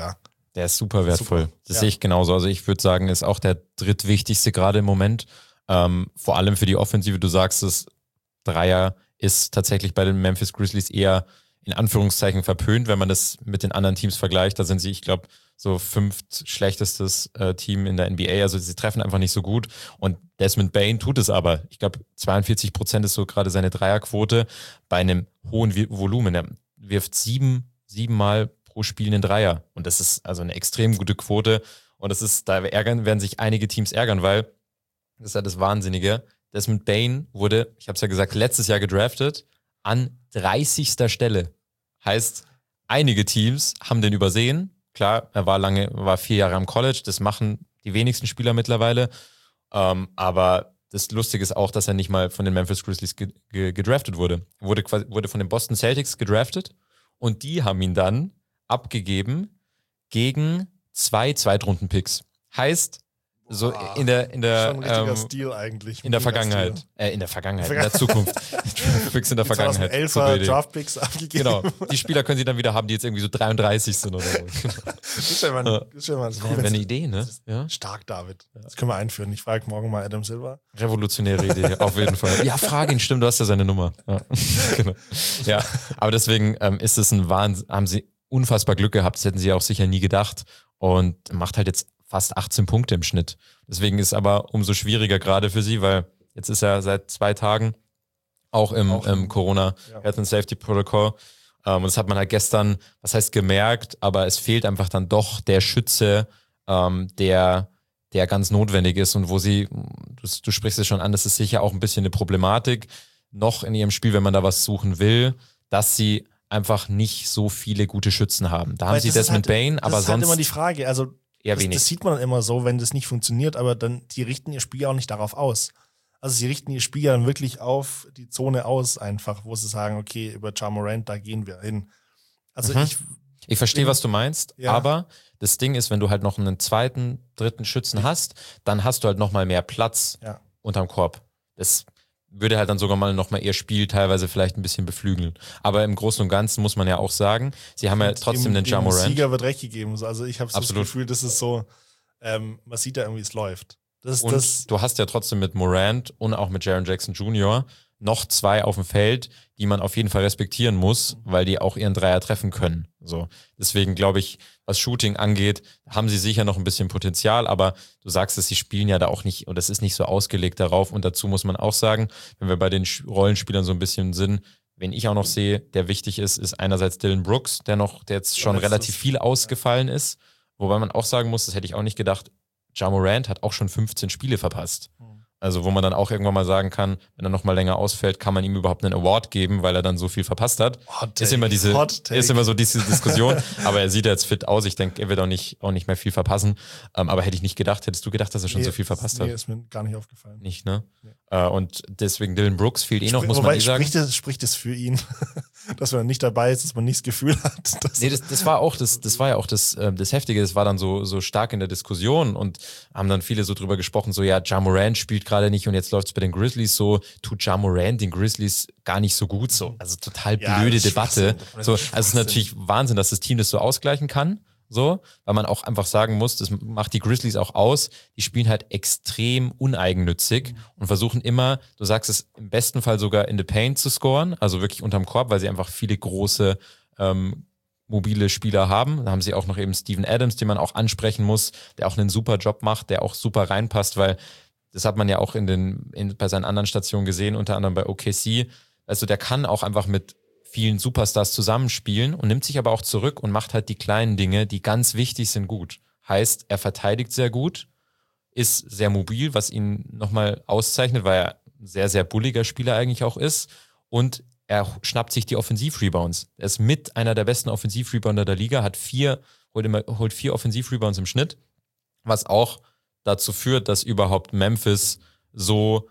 Der ist super wertvoll. Super. Das Ja. sehe ich genauso. Also ich würde sagen, ist auch der drittwichtigste gerade im Moment. Ähm, vor allem für die Offensive. Du sagst es, Dreier ist tatsächlich bei den Memphis Grizzlies eher in Anführungszeichen verpönt, wenn man das mit den anderen Teams vergleicht. Da sind sie, ich glaube, so fünft schlechtestes äh, Team in der N B A. Also sie treffen einfach nicht so gut. Und Desmond Bane tut es aber. Ich glaube, zweiundvierzig Prozent ist so gerade seine Dreierquote bei einem hohen Volumen. Er wirft sieben, siebenmal pro Spiel einen Dreier. Und das ist also eine extrem gute Quote. Und das ist, da ärgern, werden sich einige Teams ärgern, weil das ist ja das Wahnsinnige. Desmond Bane wurde, ich habe es ja gesagt, letztes Jahr gedraftet an dreißigster Stelle. Heißt, einige Teams haben den übersehen. Klar, er war lange, war vier Jahre am College. Das machen die wenigsten Spieler mittlerweile. Ähm, aber das Lustige ist auch, dass er nicht mal von den Memphis Grizzlies ge- ge- gedraftet wurde. Er wurde, quasi, wurde von den Boston Celtics gedraftet und die haben ihn dann abgegeben gegen zwei Zweitrunden-Picks. Heißt, so Boah, in der, in der, Schon ein richtiger ähm, Stil eigentlich. in der Mega Vergangenheit. Stil. Äh, in der Vergangenheit, In in der der Zukunft. Picks in der Die Vergangenheit. zweitausendelfer Super Idee. Draftpicks abgegeben. Genau. Die Spieler können sie dann wieder haben, die jetzt irgendwie so dreiunddreißig sind oder so. Das ist ja mal, das ist ja mal Das wäre wär eine Idee, ne? Ja. Stark, David. Das können wir einführen. Ich frage morgen mal Adam Silver. Revolutionäre Idee, auf jeden Fall. Ja, frag ihn, stimmt, du hast ja seine Nummer. Ja, genau. Ja, aber deswegen ähm, ist es ein Wahnsinn, haben sie unfassbar Glück gehabt, das hätten sie auch sicher nie gedacht und macht halt jetzt fast achtzehn Punkte im Schnitt. Deswegen ist aber umso schwieriger gerade für sie, weil jetzt ist er seit zwei Tagen auch im, Auch im im- Corona ja. Health and Safety Protocol. Ähm, und das hat man halt gestern, was heißt gemerkt, aber es fehlt einfach dann doch der Schütze, ähm, der, der ganz notwendig ist und wo sie, du, du sprichst es schon an, das ist sicher auch ein bisschen eine Problematik noch in ihrem Spiel, wenn man da was suchen will, dass sie einfach nicht so viele gute Schützen haben. Da haben Weil sie das ist Desmond halt, Bane, aber das ist sonst halt immer die Frage. Also, eher das, wenig. das sieht man dann immer so, wenn das nicht funktioniert, aber dann, die richten ihr Spiel ja auch nicht darauf aus. Also, sie richten ihr Spiel ja dann wirklich auf die Zone aus, einfach, wo sie sagen, okay, über Ja Morant, da gehen wir hin. Also, Mhm. ich, Ich verstehe, was du meinst, Ja. aber das Ding ist, wenn du halt noch einen zweiten, dritten Schützen hast, dann hast du halt noch mal mehr Platz ja. unterm Korb. Das würde halt dann sogar mal noch mal ihr Spiel teilweise vielleicht ein bisschen beflügeln. Aber im Großen und Ganzen muss man ja auch sagen, sie haben ja trotzdem dem, den Ja dem Morant. Sieger wird recht gegeben. So, Also, ich habe so das Absolut. Gefühl, das ist so, ähm, man sieht ja irgendwie, es läuft. Das ist Und das. du hast ja trotzdem mit Morant und auch mit Jaren Jackson Junior noch zwei auf dem Feld, die man auf jeden Fall respektieren muss, weil die auch ihren Dreier treffen können. So. Deswegen glaube ich, was Shooting angeht, haben sie sicher noch ein bisschen Potenzial, aber du sagst es, sie spielen ja da auch nicht, und das ist nicht so ausgelegt darauf. Und dazu muss man auch sagen, wenn wir bei den Sch- Rollenspielern so ein bisschen sind, wen ich auch noch sehe, der wichtig ist, ist einerseits Dylan Brooks, der noch, der jetzt schon Ja, das relativ ist- viel ausgefallen ist. Wobei man auch sagen muss, das hätte ich auch nicht gedacht, Ja Morant hat auch schon fünfzehn Spiele verpasst. Also wo man dann auch irgendwann mal sagen kann, wenn er noch mal länger ausfällt, kann man ihm überhaupt einen Award geben, weil er dann so viel verpasst hat. Hot Ist immer diese, Hot Take. ist immer so diese Diskussion. Aber er sieht ja jetzt fit aus. Ich denke, er wird auch nicht, auch nicht mehr viel verpassen. Ähm, aber hätte ich nicht gedacht, hättest du gedacht, dass er schon Nee, so viel verpasst nee, hat? ist mir gar nicht aufgefallen. Nicht, ne? Äh, und deswegen Dylan Brooks fehlt eh noch, Sprich- muss man Wobei, eh sagen. spricht es, spricht es für ihn, dass man nicht dabei ist, dass man nicht das Gefühl hat, dass Nee, das, das war auch das, das war ja auch das, äh, das Heftige, das war dann so, so stark in der Diskussion und haben dann viele so drüber gesprochen, so ja, Ja Morant spielt gerade nicht und jetzt läuft es bei den Grizzlies so, tut Ja Morant den Grizzlies gar nicht so gut so. Also total Ja, blöde das ist Debatte. Schwachsinn. Das So, ist also es ist natürlich Wahnsinn, dass das Team das so ausgleichen kann. So, weil man auch einfach sagen muss, das macht die Grizzlies auch aus, die spielen halt extrem uneigennützig und versuchen immer, du sagst es, im besten Fall sogar in the paint zu scoren, also wirklich unterm Korb, weil sie einfach viele große ähm, mobile Spieler haben. Da haben sie auch noch eben Steven Adams, den man auch ansprechen muss, der auch einen super Job macht, der auch super reinpasst, weil das hat man ja auch in den, in, bei seinen anderen Stationen gesehen, unter anderem bei O K C. Also der kann auch einfach mit vielen Superstars zusammenspielen und nimmt sich aber auch zurück und macht halt die kleinen Dinge, die ganz wichtig sind, gut. Heißt, er verteidigt sehr gut, ist sehr mobil, was ihn nochmal auszeichnet, weil er ein sehr, sehr bulliger Spieler eigentlich auch ist. Und er schnappt sich die Offensivrebounds. Er ist mit einer der besten Offensivrebounds der Liga, hat vier, holt, immer, holt vier Offensivrebounds im Schnitt, was auch dazu führt, dass überhaupt Memphis so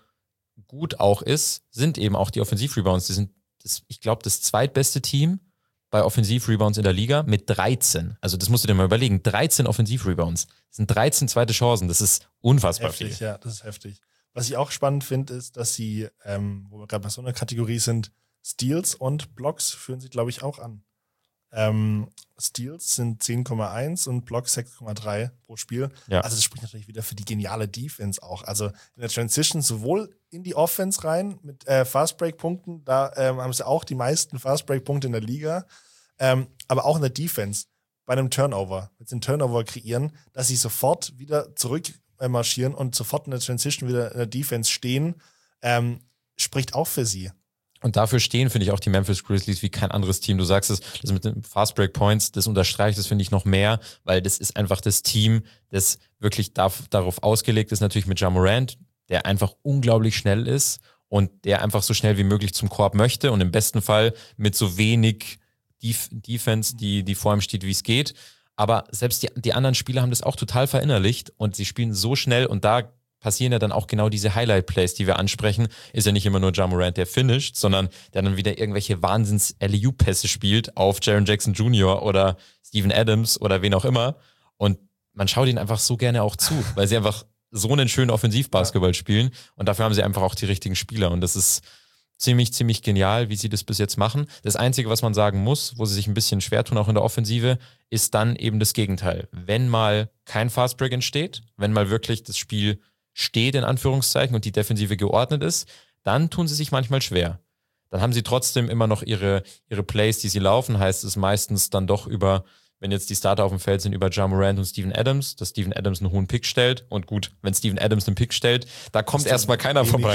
gut auch ist, sind eben auch die Offensivrebounds. Die sind, das, ich glaube, das zweitbeste Team bei Offensivrebounds in der Liga mit dreizehn. Also das musst du dir mal überlegen. dreizehn Offensivrebounds. Das sind dreizehn zweite Chancen. Das ist unfassbar heftig, viel. ja, das ist heftig. Was ich auch spannend finde, ist, dass sie, ähm, wo wir gerade bei so einer Kategorie sind, Steals und Blocks führen sie, glaube ich, auch an. Ähm, Steals sind zehn Komma eins und Blocks sechs Komma drei pro Spiel. Ja. Also das spricht natürlich wieder für die geniale Defense auch. Also in der Transition sowohl in die Offense rein mit äh, Fast-Break-Punkten, da ähm, haben sie auch die meisten Fast-Break-Punkte in der Liga, ähm, aber auch in der Defense bei einem Turnover, wenn sie einen Turnover kreieren, dass sie sofort wieder zurück äh, marschieren und sofort in der Transition wieder in der Defense stehen, ähm, spricht auch für sie. Und dafür stehen, finde ich, auch die Memphis Grizzlies wie kein anderes Team. Du sagst es, das mit den Fast Break Points, das unterstreicht es, finde ich, noch mehr, weil das ist einfach das Team, das wirklich darf, darauf ausgelegt ist, natürlich mit Ja Morant, der einfach unglaublich schnell ist und der einfach so schnell wie möglich zum Korb möchte und im besten Fall mit so wenig Def- Defense, die, die vor ihm steht, wie es geht. Aber selbst die, die anderen Spieler haben das auch total verinnerlicht und sie spielen so schnell und da passieren ja dann auch genau diese Highlight-Plays, die wir ansprechen. Ist ja nicht immer nur Ja Morant, der finisht, sondern der dann wieder irgendwelche Wahnsinns-L E U-Pässe spielt auf Jaren Jackson Junior oder Steven Adams oder wen auch immer. Und man schaut ihnen einfach so gerne auch zu, weil sie einfach so einen schönen Offensivbasketball spielen und dafür haben sie einfach auch die richtigen Spieler und das ist ziemlich, ziemlich genial, wie sie das bis jetzt machen. Das Einzige, was man sagen muss, wo sie sich ein bisschen schwer tun, auch in der Offensive, ist dann eben das Gegenteil. Wenn mal kein Fastbreak entsteht, wenn mal wirklich das Spiel steht, in Anführungszeichen, und die Defensive geordnet ist, dann tun sie sich manchmal schwer. Dann haben sie trotzdem immer noch ihre, ihre Plays, die sie laufen, heißt es meistens dann doch über, wenn jetzt die Starter auf dem Feld sind, über Ja Morant und Steven Adams, dass Steven Adams einen hohen Pick stellt. Und gut, wenn Steven Adams einen Pick stellt, da kommt erstmal keiner vorbei.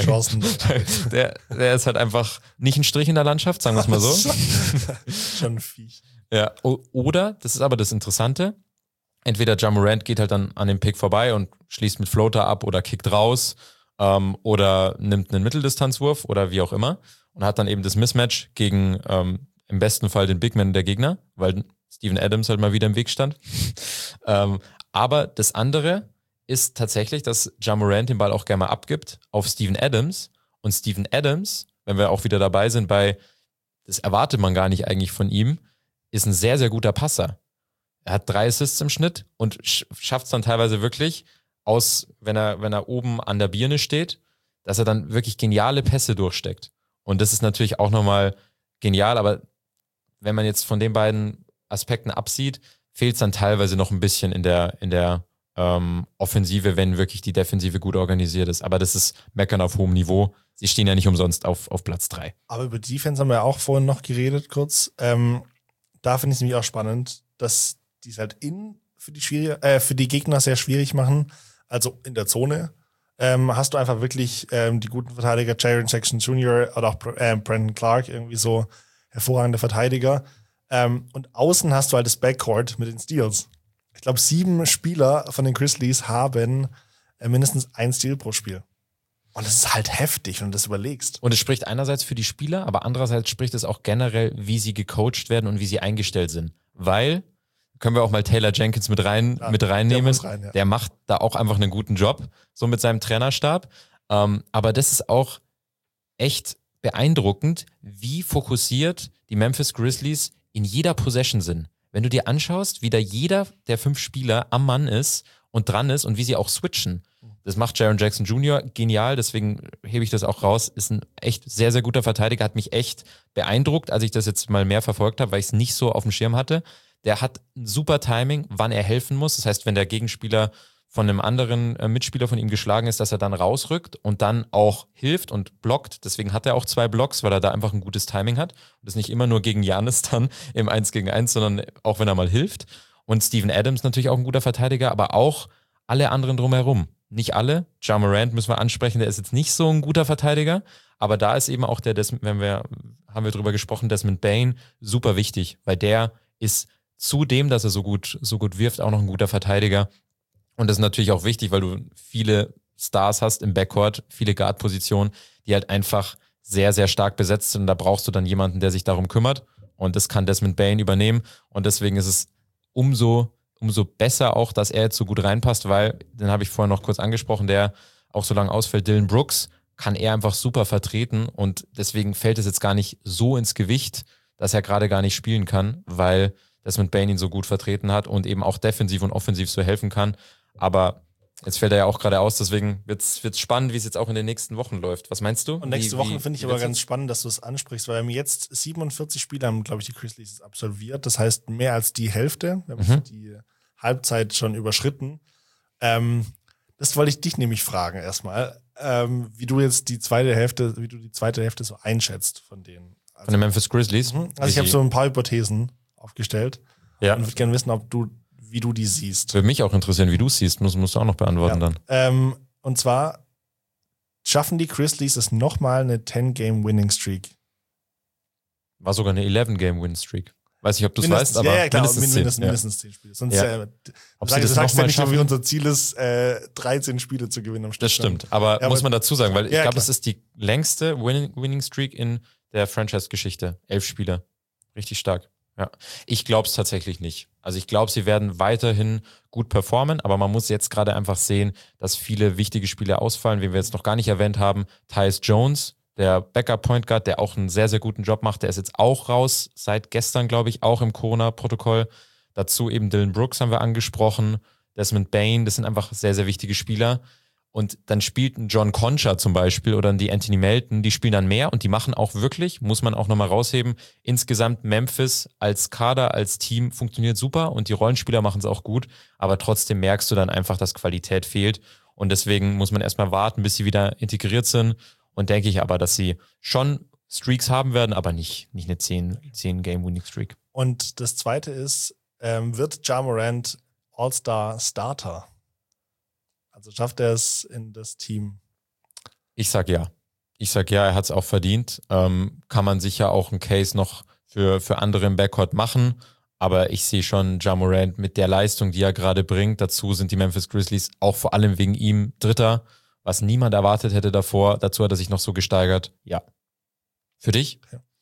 Der, der ist halt einfach nicht ein Strich in der Landschaft, sagen wir es mal so. Schon ein Viech. Ja, oder, das ist aber das Interessante, entweder Ja Morant geht halt dann an dem Pick vorbei und schließt mit Floater ab oder kickt raus ähm, oder nimmt einen Mitteldistanzwurf oder wie auch immer und hat dann eben das Mismatch gegen ähm, im besten Fall den Bigman der Gegner, weil Steven Adams halt mal wieder im Weg stand. ähm, aber das andere ist tatsächlich, dass Ja Morant den Ball auch gerne mal abgibt auf Steven Adams und Steven Adams, wenn wir auch wieder dabei sind bei, das erwartet man gar nicht eigentlich von ihm, ist ein sehr, sehr guter Passer. Er hat drei Assists im Schnitt und schafft es dann teilweise wirklich aus, wenn er, wenn er oben an der Birne steht, dass er dann wirklich geniale Pässe durchsteckt. Und das ist natürlich auch nochmal genial, aber wenn man jetzt von den beiden Aspekten absieht, fehlt es dann teilweise noch ein bisschen in der, in der ähm, Offensive, wenn wirklich die Defensive gut organisiert ist. Aber das ist Meckern auf hohem Niveau. Sie stehen ja nicht umsonst auf, auf Platz drei. Aber über die Defense haben wir ja auch vorhin noch geredet, kurz. Ähm, da finde ich es nämlich auch spannend, dass die es halt in für die, schwierig, äh, für die Gegner sehr schwierig machen. Also in der Zone ähm, hast du einfach wirklich ähm, die guten Verteidiger, Jaren Jackson Junior oder auch äh, Brandon Clark, irgendwie so hervorragende Verteidiger. Ähm, und außen hast du halt das Backcourt mit den Steals. Ich glaube, sieben Spieler von den Grizzlies haben äh, mindestens ein Steal pro Spiel. Und das ist halt heftig, wenn du das überlegst. Und es spricht einerseits für die Spieler, aber andererseits spricht es auch generell, wie sie gecoacht werden und wie sie eingestellt sind. Weil können wir auch mal Taylor Jenkins mit rein ja, mit reinnehmen. Der, muss rein, ja. Der macht da auch einfach einen guten Job, so mit seinem Trainerstab. Ähm, aber das ist auch echt beeindruckend, wie fokussiert die Memphis Grizzlies in jeder Possession sind. Wenn du dir anschaust, wie da jeder der fünf Spieler am Mann ist und dran ist und wie sie auch switchen. Das macht Jaren Jackson Junior genial, deswegen hebe ich das auch raus. Ist ein echt sehr, sehr guter Verteidiger, hat mich echt beeindruckt, als ich das jetzt mal mehr verfolgt habe, weil ich es nicht so auf dem Schirm hatte. Der hat ein super Timing, wann er helfen muss. Das heißt, wenn der Gegenspieler von einem anderen äh, Mitspieler von ihm geschlagen ist, dass er dann rausrückt und dann auch hilft und blockt. Deswegen hat er auch zwei Blocks, weil er da einfach ein gutes Timing hat. Und das nicht immer nur gegen Giannis dann im eins gegen eins, sondern auch wenn er mal hilft. Und Steven Adams natürlich auch ein guter Verteidiger, aber auch alle anderen drumherum. Nicht alle. Ja Morant müssen wir ansprechen, der ist jetzt nicht so ein guter Verteidiger. Aber da ist eben auch der, Des- wenn wir, haben wir drüber gesprochen, Desmond Bane, super wichtig, weil der ist zudem, dass er so gut, so gut wirft, auch noch ein guter Verteidiger. Und das ist natürlich auch wichtig, weil du viele Stars hast im Backcourt, viele Guard-Positionen, die halt einfach sehr, sehr stark besetzt sind. Und da brauchst du dann jemanden, der sich darum kümmert. Und das kann Desmond Bane übernehmen. Und deswegen ist es umso, umso besser auch, dass er jetzt so gut reinpasst, weil, den habe ich vorher noch kurz angesprochen, der auch so lange ausfällt, Dylan Brooks, kann er einfach super vertreten. Und deswegen fällt es jetzt gar nicht so ins Gewicht, dass er gerade gar nicht spielen kann, weil Desmond Bane ihn so gut vertreten hat und eben auch defensiv und offensiv so helfen kann. Aber Jetzt fällt er ja auch gerade aus, deswegen wird es spannend, wie es jetzt auch in den nächsten Wochen läuft. Was meinst du? Und nächste wie, Woche wie, finde ich wie aber wird's ganz jetzt? spannend, dass du es ansprichst, weil wir haben jetzt siebenundvierzig Spiele haben, glaube ich, die Grizzlies absolviert. Das heißt, mehr als die Hälfte. Wir haben Mhm. die Halbzeit schon überschritten. Ähm, das wollte ich dich nämlich fragen erstmal, ähm, wie du jetzt die zweite Hälfte, wie du die zweite Hälfte so einschätzt von denen. Also, Von den Memphis Grizzlies? Mhm. also ich habe so ein paar Hypothesen aufgestellt Ja. und würde gerne wissen, ob du, wie du die siehst. Würde mich auch interessieren, wie du es siehst. Musst, musst du auch noch beantworten Ja. dann. Ähm, und zwar schaffen die Grizzlies es nochmal eine zehn-Game-Winning-Streak. War sogar eine elf-Game-Win-Streak. Weiß nicht, ob du es Mindestens- weißt, aber ja, ja, klar, mindestens, mindestens, zehn. mindestens zehn Spiele. Sonst Ja. äh, Ob sag, sie das sagst du noch ja mal nicht, so wie schaffen? unser Ziel ist, äh, dreizehn Spiele zu gewinnen am Stück. Das stimmt, aber Ja, muss aber- man dazu sagen, weil ich Ja, glaube, klar. das ist die längste Winning, Winning Streak in der Franchise-Geschichte. Elf Spiele. Richtig stark. Ja. Ich glaube es tatsächlich nicht. Also ich glaube, sie werden weiterhin gut performen, aber man muss jetzt gerade einfach sehen, dass viele wichtige Spiele ausfallen, wie wir jetzt noch gar nicht erwähnt haben. Tyus Jones, der Backup-Point Guard, der auch einen sehr, sehr guten Job macht, der ist jetzt auch raus, seit gestern, glaube ich, auch im Corona-Protokoll. Dazu eben Dylan Brooks haben wir angesprochen, Desmond Bane, das sind einfach sehr, sehr wichtige Spieler. Und dann spielt ein John Concha zum Beispiel oder die Anthony Melton, die spielen dann mehr und die machen auch wirklich, muss man auch nochmal rausheben, insgesamt Memphis als Kader, als Team funktioniert super und die Rollenspieler machen es auch gut, aber trotzdem merkst du dann einfach, dass Qualität fehlt und deswegen muss man erstmal warten, bis sie wieder integriert sind und denke ich aber, dass sie schon Streaks haben werden, aber nicht, nicht eine zehn-Game-Winning-Streak. Und das zweite ist, ähm, wird Ja Morant All-Star-Starter? Also schafft er es in das Team? Ich sag ja. Ich sag ja, er hat es auch verdient. Ähm, kann man sicher auch einen Case noch für, für andere im Backcourt machen. Aber ich sehe schon Ja Morant mit der Leistung, die er gerade bringt. Dazu sind die Memphis Grizzlies auch vor allem wegen ihm Dritter, was niemand erwartet hätte davor. Dazu hat er sich noch so gesteigert. Ja. Für dich?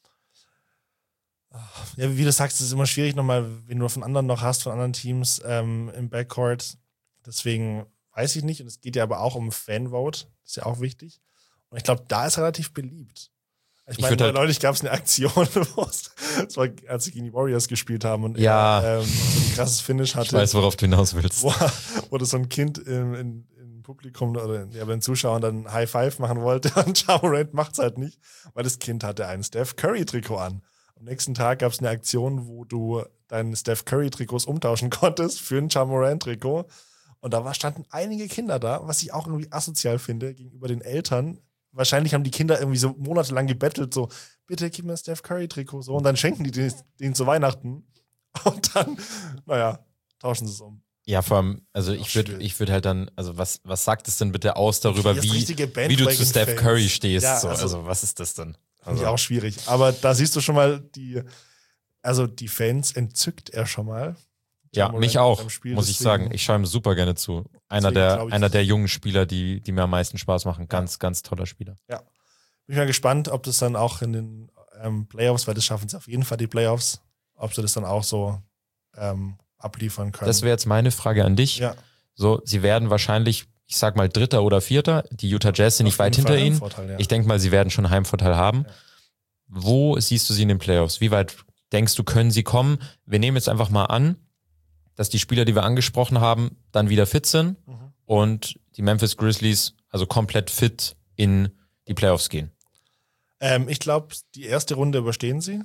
Ja, wie du sagst, es ist immer schwierig nochmal, wenn du von anderen noch hast, von anderen Teams ähm, im Backcourt. Deswegen weiß ich nicht. Und es geht ja aber auch um Fanvote. Das ist ja auch wichtig. Und ich glaube, da ist er relativ beliebt. Ich Ich meine, würd halt- neulich gab es eine Aktion, wo es- das war, als sie gegen die Warriors gespielt haben und Ja. er ähm, so ein krasses Finish Ich hatte, weiß, worauf du hinaus willst. wo, wo das so ein Kind im, im, im Publikum oder ja, bei den Zuschauern dann High Five machen wollte und Ja Morant macht es halt nicht, weil das Kind hatte ein Steph Curry-Trikot an. Am nächsten Tag gab es eine Aktion, wo du deine Steph Curry-Trikots umtauschen konntest für ein Ja Morant-Trikot. Und da war, standen einige Kinder da, was ich auch irgendwie asozial finde gegenüber den Eltern. Wahrscheinlich haben die Kinder irgendwie so monatelang gebettelt, so, bitte gib mir ein Steph Curry-Trikot. So, und dann schenken die den, den zu Weihnachten. Und dann, naja, tauschen sie es um. Ja, vor allem, also ich würde schwierig. ich würd halt dann, also was, was sagt es denn bitte aus darüber, Hier ist wie, richtige wie du zu Steph Bandwagon-Fans. Curry stehst? Ja, so. also- also, was ist das denn? Finde ich Also, auch schwierig. Aber da siehst du schon mal, die, also die Fans entzückt er schon mal. ja, Morant mich auch, beim Spiel, muss ich deswegen- sagen. Ich schaue ihm super gerne zu. Einer Deswegen der, glaub ich- einer der jungen Spieler, die, die mir am meisten Spaß machen. Ganz, ganz toller Spieler. Bin ich mal gespannt, ob das dann auch in den ähm, Playoffs, weil das schaffen sie auf jeden Fall, die Playoffs, ob sie das dann auch so ähm, abliefern können. Das wäre jetzt meine Frage an dich. ja, So, sie werden wahrscheinlich, ich sag mal, Dritter oder Vierter. Die Utah Jazz sind nicht auf weit jeden hinter Fall ein ihnen. Vorteil, ja. Ich denke mal, sie werden schon Heimvorteil haben. Ja. Wo siehst du sie in den Playoffs? Wie weit denkst du, können sie kommen? Wir nehmen jetzt einfach mal an, dass die Spieler, die wir angesprochen haben, dann wieder fit sind Mhm. und die Memphis Grizzlies also komplett fit in die Playoffs gehen. Ähm, ich glaube, die erste Runde überstehen sie.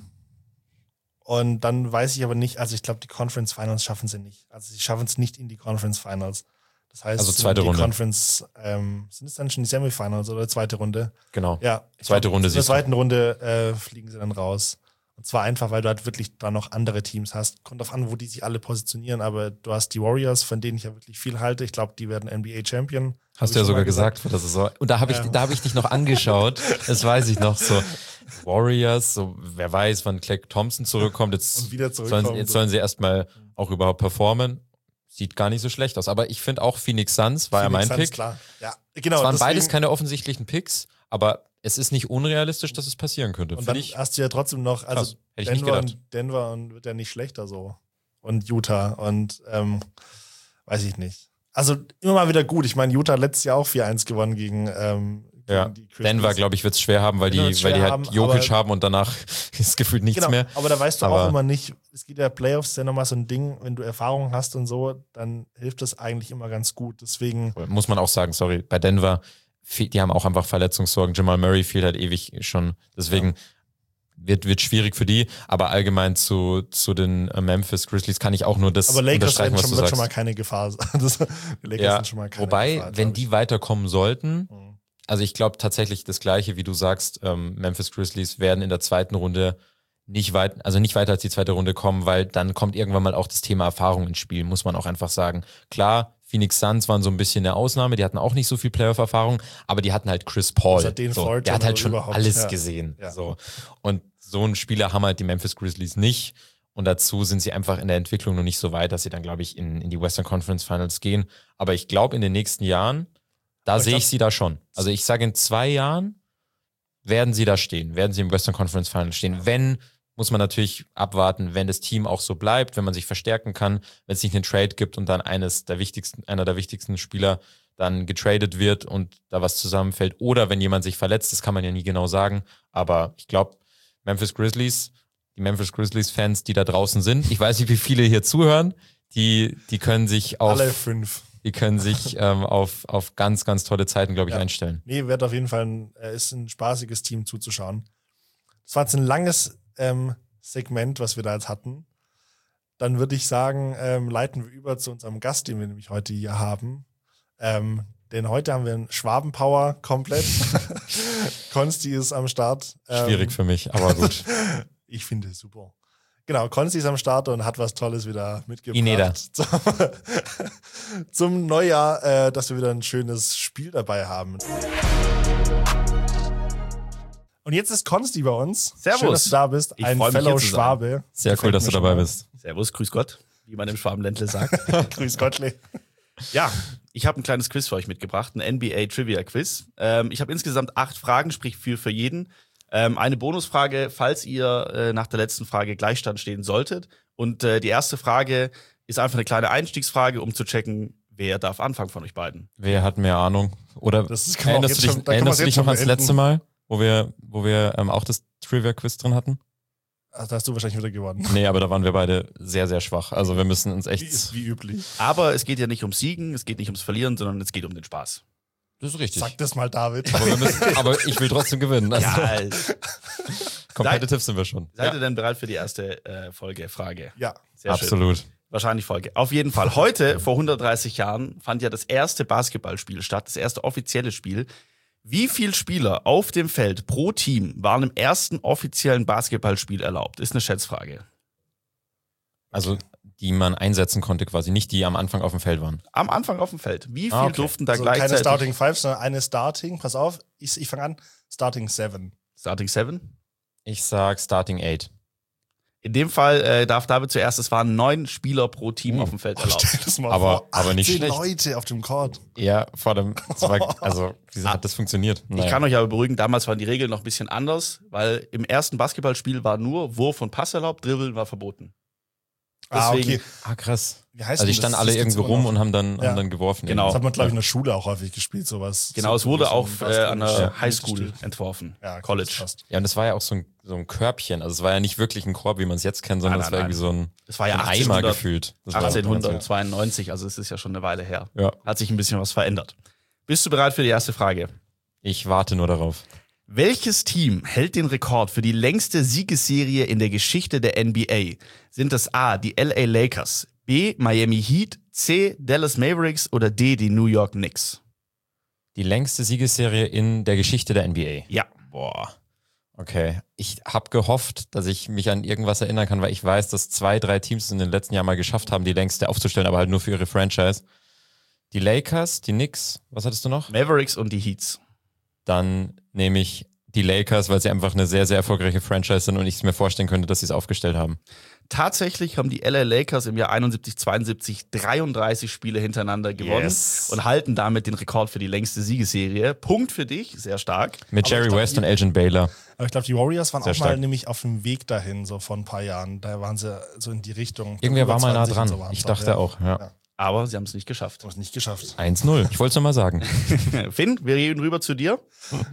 Und dann weiß ich aber nicht, also ich glaube, die Conference Finals schaffen sie nicht. Also sie schaffen es nicht in die Conference Finals. Das heißt, Also sind zweite die Runde. Conference, ähm, sind es dann schon die Semifinals oder zweite Runde? Genau. Ja. ich Zweite glaub, Runde In der siehst du. zweiten Runde äh, fliegen sie dann raus. Und zwar einfach, weil du halt wirklich da noch andere Teams hast. Kommt drauf an, wo die sich alle positionieren, aber du hast die Warriors, von denen ich ja wirklich viel halte. Ich glaube, die werden N B A-Champion. Hast du ja sogar gesagt vor der Saison. Und da habe ich, Ja. da habe ich dich noch angeschaut. Das weiß ich noch so. Warriors, so wer weiß, wann Klay Thompson zurückkommt. Jetzt Und wieder sollen, zurückkommt. jetzt sollen sie erstmal auch überhaupt performen. Sieht gar nicht so schlecht aus. Aber ich finde auch Phoenix Suns war ja mein Phoenix Suns, Pick. Klar. Ja, genau. Es waren deswegen- beides keine offensichtlichen Picks, aber es ist nicht unrealistisch, dass es passieren könnte. Und Finde dann ich. hast du ja trotzdem noch, also Krass. Hätte ich nicht Denver, gedacht. und Denver und wird ja nicht schlechter so. Und Utah und ähm, weiß ich nicht. Also immer mal wieder gut. Ich meine, Utah hat letztes Jahr auch vier eins gewonnen gegen, ähm, Ja. die Grizzlies. Denver, glaube ich, wird es schwer haben, weil Denver die, wird's weil die schwer halt haben, Jokic aber- haben und danach ist gefühlt nichts Genau, mehr. aber da weißt du Aber- auch immer nicht, es geht ja Playoffs, ist ja nochmal so ein Ding, wenn du Erfahrung hast und so, dann hilft das eigentlich immer ganz gut. Deswegen, Muss man auch sagen, sorry, bei Denver, fe- die haben auch einfach Verletzungssorgen. Jamal Murray fehlt halt ewig schon. Deswegen wird, wird schwierig für die. Aber allgemein zu, zu den äh, Memphis Grizzlies kann ich auch nur das aber Lakers unterstreichen, werden was schon, du wird sagst. schon mal keine Gefahr sein. Das, die Lakers Ja, sind schon mal keine wobei, Gefahr, wenn glaub die ich. weiterkommen sollten, Mhm. also ich glaube tatsächlich das Gleiche, wie du sagst, ähm, Memphis Grizzlies werden in der zweiten Runde nicht weit, also nicht weiter als die zweite Runde kommen, weil dann kommt irgendwann mal auch das Thema Erfahrung ins Spiel, muss man auch einfach sagen. Klar, Phoenix Suns waren so ein bisschen eine Ausnahme, die hatten auch nicht so viel Playoff-Erfahrung, aber die hatten halt Chris Paul. Also den so, Fulton der hat halt oder schon überhaupt, alles ja. gesehen. Ja. So. Und so einen Spieler haben halt die Memphis Grizzlies nicht. Und dazu sind sie einfach in der Entwicklung noch nicht so weit, dass sie dann, glaube ich, in, in die Western Conference Finals gehen. Aber ich glaube, in den nächsten Jahren, da Aber ich sehe ich glaub- sie da schon. Also ich sage, in zwei Jahren werden sie da stehen, werden sie im Western Conference Finals stehen. Wenn, muss man natürlich abwarten, wenn das Team auch so bleibt, wenn man sich verstärken kann, wenn es nicht einen Trade gibt und dann eines der wichtigsten, einer der wichtigsten Spieler dann getradet wird und da was zusammenfällt. Oder wenn jemand sich verletzt, das kann man ja nie genau sagen. Aber ich glaube, Memphis Grizzlies, die Memphis Grizzlies-Fans, die da draußen sind, ich weiß nicht, wie viele hier zuhören, die, die können sich auf, Alle fünf. die können sich ähm, auf, auf ganz, ganz tolle Zeiten, glaube ich, Ja. einstellen. Nee, wird auf jeden Fall ein, äh, ist ein spaßiges Team zuzuschauen. Das war jetzt ein langes ähm, Segment, was wir da jetzt hatten. Dann würde ich sagen, ähm, leiten wir über zu unserem Gast, den wir nämlich heute hier haben. Ähm, denn heute haben wir einen Schwabenpower komplett. Konsti ist am Start. Ähm, Schwierig für mich, aber gut. Ich finde es super. Genau, Konsti ist am Start und hat was Tolles wieder mitgebracht. Ineda. Zum, zum Neujahr, äh, dass wir wieder ein schönes Spiel dabei haben. Und jetzt ist Konsti bei uns. Servus. Schön, dass du da bist. Ich Ein freu mich, Fellow hier zu sein. Schwabe. Sehr cool, Gefällt dass du mir schon dabei mal. bist. Servus, grüß Gott, wie man im Schwabenländle sagt. Grüß Gottle. Ja, ich habe ein kleines Quiz für euch mitgebracht, ein N B A-Trivia-Quiz. Ähm, ich habe insgesamt acht Fragen, sprich vier für jeden. Ähm, eine Bonusfrage, falls ihr äh, nach der letzten Frage Gleichstand stehen solltet. Und äh, die erste Frage ist einfach eine kleine Einstiegsfrage, um zu checken, wer darf anfangen von euch beiden. Wer hat mehr Ahnung? Oder Das ist- kann man auch erinnerst du jetzt dich, schon- da kann erinnerst du man dich jetzt noch schon ans beenden. letzte Mal, wo wir, wo wir ähm, auch das Trivia-Quiz drin hatten? Also, da hast du wahrscheinlich wieder gewonnen. Nee, aber da waren wir beide sehr, sehr schwach. Also wir müssen uns Wie, echt... wie üblich. Aber es geht ja nicht ums Siegen, es geht nicht ums Verlieren, sondern es geht um den Spaß. Das ist richtig. Sag das mal, David. Aber, wir müssen, aber ich will trotzdem gewinnen. Also, Ja, competitive sind wir schon. seid ihr denn bereit für die erste äh, Folge, Frage? Ja. Sehr schön. Absolut. Wahrscheinlich Folge. Auf jeden Fall. Heute, vor hundertdreißig Jahren, fand ja das erste Basketballspiel statt, das erste offizielle Spiel. Wie viele Spieler auf dem Feld pro Team waren im ersten offiziellen Basketballspiel erlaubt? Ist eine Schätzfrage. Also die man einsetzen konnte quasi, nicht die am Anfang auf dem Feld waren. Am Anfang auf dem Feld. Wie viel Ah, okay. durften da Also keine gleichzeitig? Starting Five, sondern eine Starting. Pass auf, ich, ich fange an. Starting Seven. Starting Seven. Ich sag Starting Eight. In dem Fall äh, darf David zuerst, es waren neun Spieler pro Team Hm. auf dem Feld Oh, erlaubt. stell das mal Aber- vor. aber nicht achtzehn schlecht. Leute auf dem Court. Ja, vor dem... das war- Also, wie hat das funktioniert? Ich kann euch aber beruhigen, damals waren die Regeln noch ein bisschen anders, weil im ersten Basketballspiel war nur Wurf und Pass erlaubt, Dribbeln war verboten. Ah, Deswegen- okay. Ah, krass. Wie heißt Also die denn standen das? alle Das gibt's irgendwo immer rum noch. und haben dann, Ja. haben dann geworfen. Genau. Das hat man, glaube ich, in der Schule auch häufig gespielt, sowas. Genau, es wurde so auch ein äh, an der Basketball- Highschool entworfen. Ja, okay, College. das passt. Ja, und das war ja auch so ein, so ein Körbchen. Also es war ja nicht wirklich ein Korb, wie man es jetzt kennt, sondern Nein, es war nein, irgendwie so ein, Das war ja ein Eimer achtzehnhundert gefühlt. Das war- achtzehnhundertzweiundneunzig, also es ist ja schon eine Weile her. Ja. Hat sich ein bisschen was verändert. Bist du bereit für die erste Frage? Ich warte nur darauf. Welches Team hält den Rekord für die längste Siegesserie in der Geschichte der N B A? Sind es A, die L A Lakers, B, Miami Heat, C, Dallas Mavericks oder D, die New York Knicks? Die längste Siegesserie in der Geschichte der N B A. Ja. Boah. Okay. Ich habe gehofft, dass ich mich an irgendwas erinnern kann, weil ich weiß, dass zwei, drei Teams es in den letzten Jahren mal geschafft haben, die längste aufzustellen, aber halt nur für ihre Franchise. Die Lakers, die Knicks, was hattest du noch? Mavericks und die Heats. Dann nehme ich die Lakers, weil sie einfach eine sehr, sehr erfolgreiche Franchise sind und ich es mir vorstellen könnte, dass sie es aufgestellt haben. Tatsächlich haben die L A Lakers im Jahr einundsiebzig zweiundsiebzig dreiunddreißig Spiele hintereinander gewonnen Yes. und halten damit den Rekord für die längste Siegesserie. Punkt für dich, sehr stark. Mit Aber Jerry ich glaub, West die- und Elgin Baylor. Aber ich glaube, die Warriors waren Sehr auch mal stark. nämlich auf dem Weg dahin, so vor ein paar Jahren. Da waren sie so in die Richtung. Irgendwer war mal nah zwanzig und dran. so waren's Ich auch, dachte ja. auch, ja. Ja. Aber sie haben es nicht geschafft. Du hast es nicht geschafft. eins null. Ich wollte es nochmal sagen. Finn, wir reden rüber zu dir.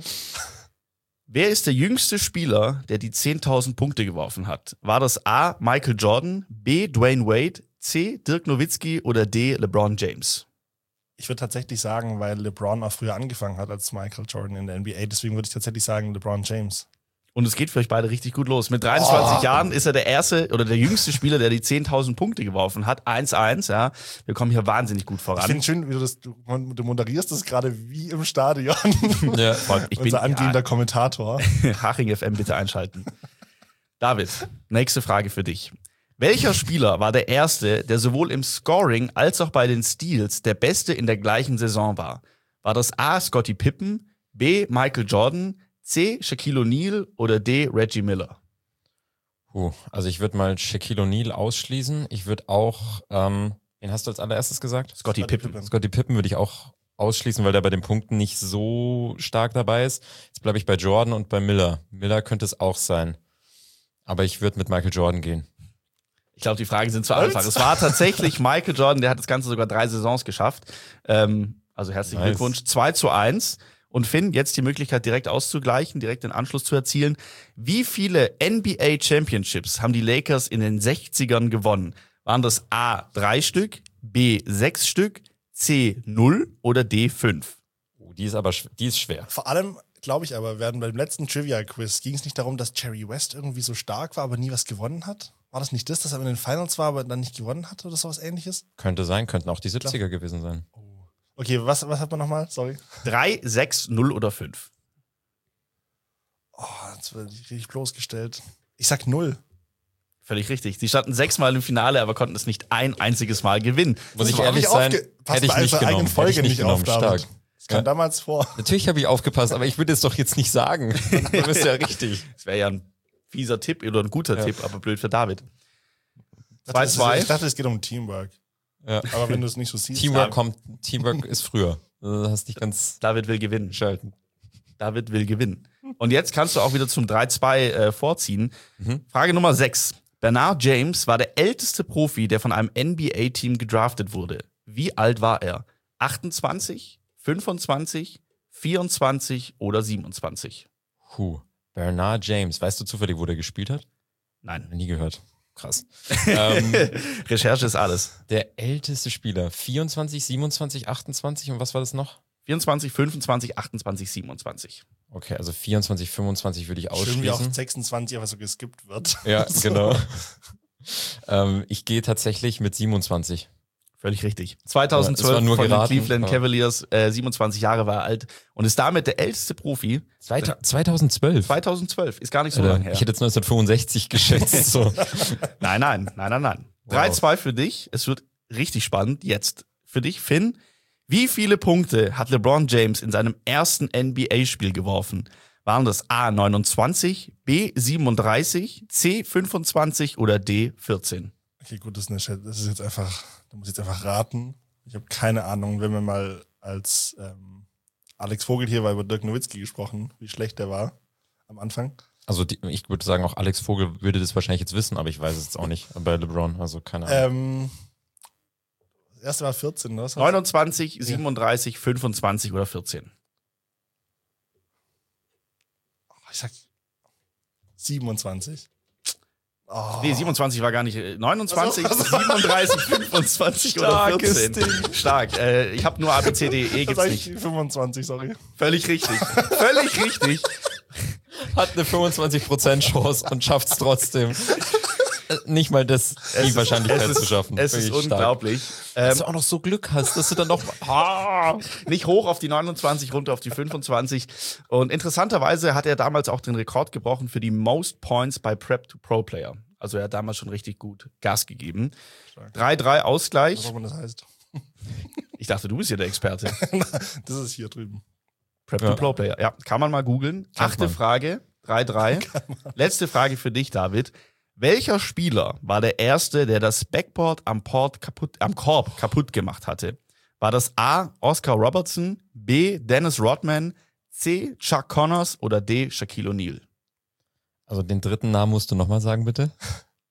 Wer ist der jüngste Spieler, der die zehntausend Punkte geworfen hat? War das A. Michael Jordan, B. Dwayne Wade, C. Dirk Nowitzki oder D. LeBron James? Ich würde tatsächlich sagen, weil LeBron auch früher angefangen hat als Michael Jordan in der N B A, deswegen würde ich tatsächlich sagen LeBron James. Und es geht für euch beide richtig gut los. Mit dreiundzwanzig Oh. Jahren ist er der erste oder der jüngste Spieler, der die zehntausend Punkte geworfen hat. eins eins, ja. Wir kommen hier wahnsinnig gut Ich voran. finde schön, wie du das, du, du moderierst das gerade wie im Stadion. Ja. Ich bin Unser angehender ja, Kommentator. Haching F M bitte einschalten. David, nächste Frage für dich. Welcher Spieler war der erste, der sowohl im Scoring als auch bei den Steals der Beste in der gleichen Saison war? War das A. Scottie Pippen, B. Michael Jordan, C. Shaquille O'Neal oder D. Reggie Miller? Puh, also ich würde mal Shaquille O'Neal ausschließen. Ich würde auch, ähm, wen hast du als allererstes gesagt? Scottie Scottie Pippen. Pippen. Scottie Pippen würde ich auch ausschließen, weil der bei den Punkten nicht so stark dabei ist. Jetzt bleibe ich bei Jordan und bei Miller. Miller könnte es auch sein. Aber ich würde mit Michael Jordan gehen. Ich glaube, die Fragen sind zu einfach. Es war tatsächlich Michael Jordan, der hat das Ganze sogar drei Saisons geschafft. Ähm, also herzlichen Nice. Glückwunsch. zwei zu eins. Und Finn, jetzt die Möglichkeit direkt auszugleichen, direkt den Anschluss zu erzielen. Wie viele N B A Championships haben die Lakers in den sechzigern gewonnen? Waren das A, drei Stück, B, sechs Stück, C, null oder D, fünf? Oh, die ist aber schw- die ist schwer. Vor allem, glaube ich aber, werden beim letzten Trivia-Quiz ging es nicht darum, dass Jerry West irgendwie so stark war, aber nie was gewonnen hat? War das nicht das, dass er in den Finals war, aber dann nicht gewonnen hat oder sowas ähnliches? Könnte sein, könnten auch die siebziger gewesen sein. Okay, was, was hat man nochmal? Sorry. drei, sechs, null oder fünf? Oh, jetzt werde ich richtig bloßgestellt. Ich sag null. Völlig richtig. Sie standen sechsmal im Finale, aber konnten es nicht ein einziges Mal gewinnen. Muss ich Das hab ehrlich ich sein, aufge- passt hätte ich bei nicht einer eigenen genommen. Folge Hätte ich nicht nicht auf, genommen. David. Stark. Das kam Ja. damals vor. Natürlich habe ich aufgepasst, aber ich würde es doch jetzt nicht sagen. Du bist ja richtig. Das wäre ja ein fieser Tipp oder ein guter Ja. Tipp, aber blöd für David. Ich zwei dachte, zwei. Ich dachte, es geht um Teamwork. Ja. Aber wenn du es nicht so siehst. Teamwork dann- kommt, Teamwork ist früher. Du hast dich ganz David will gewinnen. schalten. David will gewinnen. Und jetzt kannst du auch wieder zum drei zwei äh, vorziehen. Mhm. Frage Nummer sechs. Bernard James war der älteste Profi, der von einem N B A-Team gedraftet wurde. Wie alt war er? achtundzwanzig, fünfundzwanzig, vierundzwanzig oder siebenundzwanzig? Puh. Bernard James. Weißt du zufällig, wo der gespielt hat? Nein. Nie gehört. Krass. ähm, Recherche ist alles. der älteste Spieler. vierundzwanzig, siebenundzwanzig, achtundzwanzig und was war das noch? vierundzwanzig, fünfundzwanzig, achtundzwanzig, siebenundzwanzig. Okay, also vierundzwanzig, fünfundzwanzig würde ich Schön, wie auch ausschließen. sechsundzwanzig einfach so geskippt wird. Ja, So. genau. ähm, ich gehe tatsächlich mit siebenundzwanzig. Völlig richtig. Ja, das zweitausendzwölf war nur von geraten, den Cleveland aber- Cavaliers, äh, siebenundzwanzig Jahre war er alt und ist damit der älteste Profi. zweitausendzwölf. zweitausendzwölf, ist gar nicht so Alter, lange her. ich hätte jetzt neunzehnhundertfünfundsechzig geschätzt. So. Nein, nein, nein, nein, nein. drei zwei für dich. Es wird richtig spannend. Jetzt für dich, Finn. Wie viele Punkte hat LeBron James in seinem ersten N B A-Spiel geworfen? Waren das A neunundzwanzig, B siebenunddreißig, C fünfundzwanzig oder D vierzehn? Okay, gut, das ist, eine, Schä- das ist jetzt einfach, da muss ich jetzt einfach raten. Ich habe keine Ahnung, wenn wir mal als ähm, Alex Vogel hier war über Dirk Nowitzki gesprochen, wie schlecht der war am Anfang. Also die, ich würde sagen, auch Alex Vogel würde das wahrscheinlich jetzt wissen, aber ich weiß es jetzt auch nicht bei LeBron. Also keine Ahnung. Ähm, das erste war vierzehn, ne? Was hast du? neunundzwanzig, siebenunddreißig, fünfundzwanzig oder vierzehn? Oh, ich sag siebenundzwanzig. Oh. Nee, siebenundzwanzig war gar nicht. äh, neunundzwanzig, Ach so, ach so. siebenunddreißig, fünfundzwanzig oder Starkes vierzehn. Ding. Stark. Äh, ich habe nur A, B, C, D, E, Das gibt's sag nicht. ich fünfundzwanzig, sorry. Völlig richtig. Völlig richtig. Hat eine fünfundzwanzig Prozent Chance und schafft es trotzdem. Äh, Nicht mal das, die ist- Wahrscheinlichkeit es ist, zu schaffen. Es ist Wirklich stark. unglaublich. Dass Ähm, du auch noch so Glück hast, dass du dann noch. Ah, nicht hoch auf die neunundzwanzig, runter auf die fünfundzwanzig. Und interessanterweise hat er damals auch den Rekord gebrochen für die Most Points bei Prep-to-Pro-Player. Also er hat damals schon richtig gut Gas gegeben. drei drei Was Ausgleich. auch immer das heißt. Ich dachte, du bist hier der Experte. Das ist hier drüben. Prep-to-Pro-Player. Ja, kann man mal googeln. Achte man. Frage, drei drei. Letzte Frage für dich, David. Welcher Spieler war der Erste, der das Backboard am, Port kaputt, am Korb kaputt gemacht hatte? War das A. Oscar Robertson, B. Dennis Rodman, C. Chuck Connors oder D. Shaquille O'Neal? also den dritten Namen musst du nochmal sagen, bitte.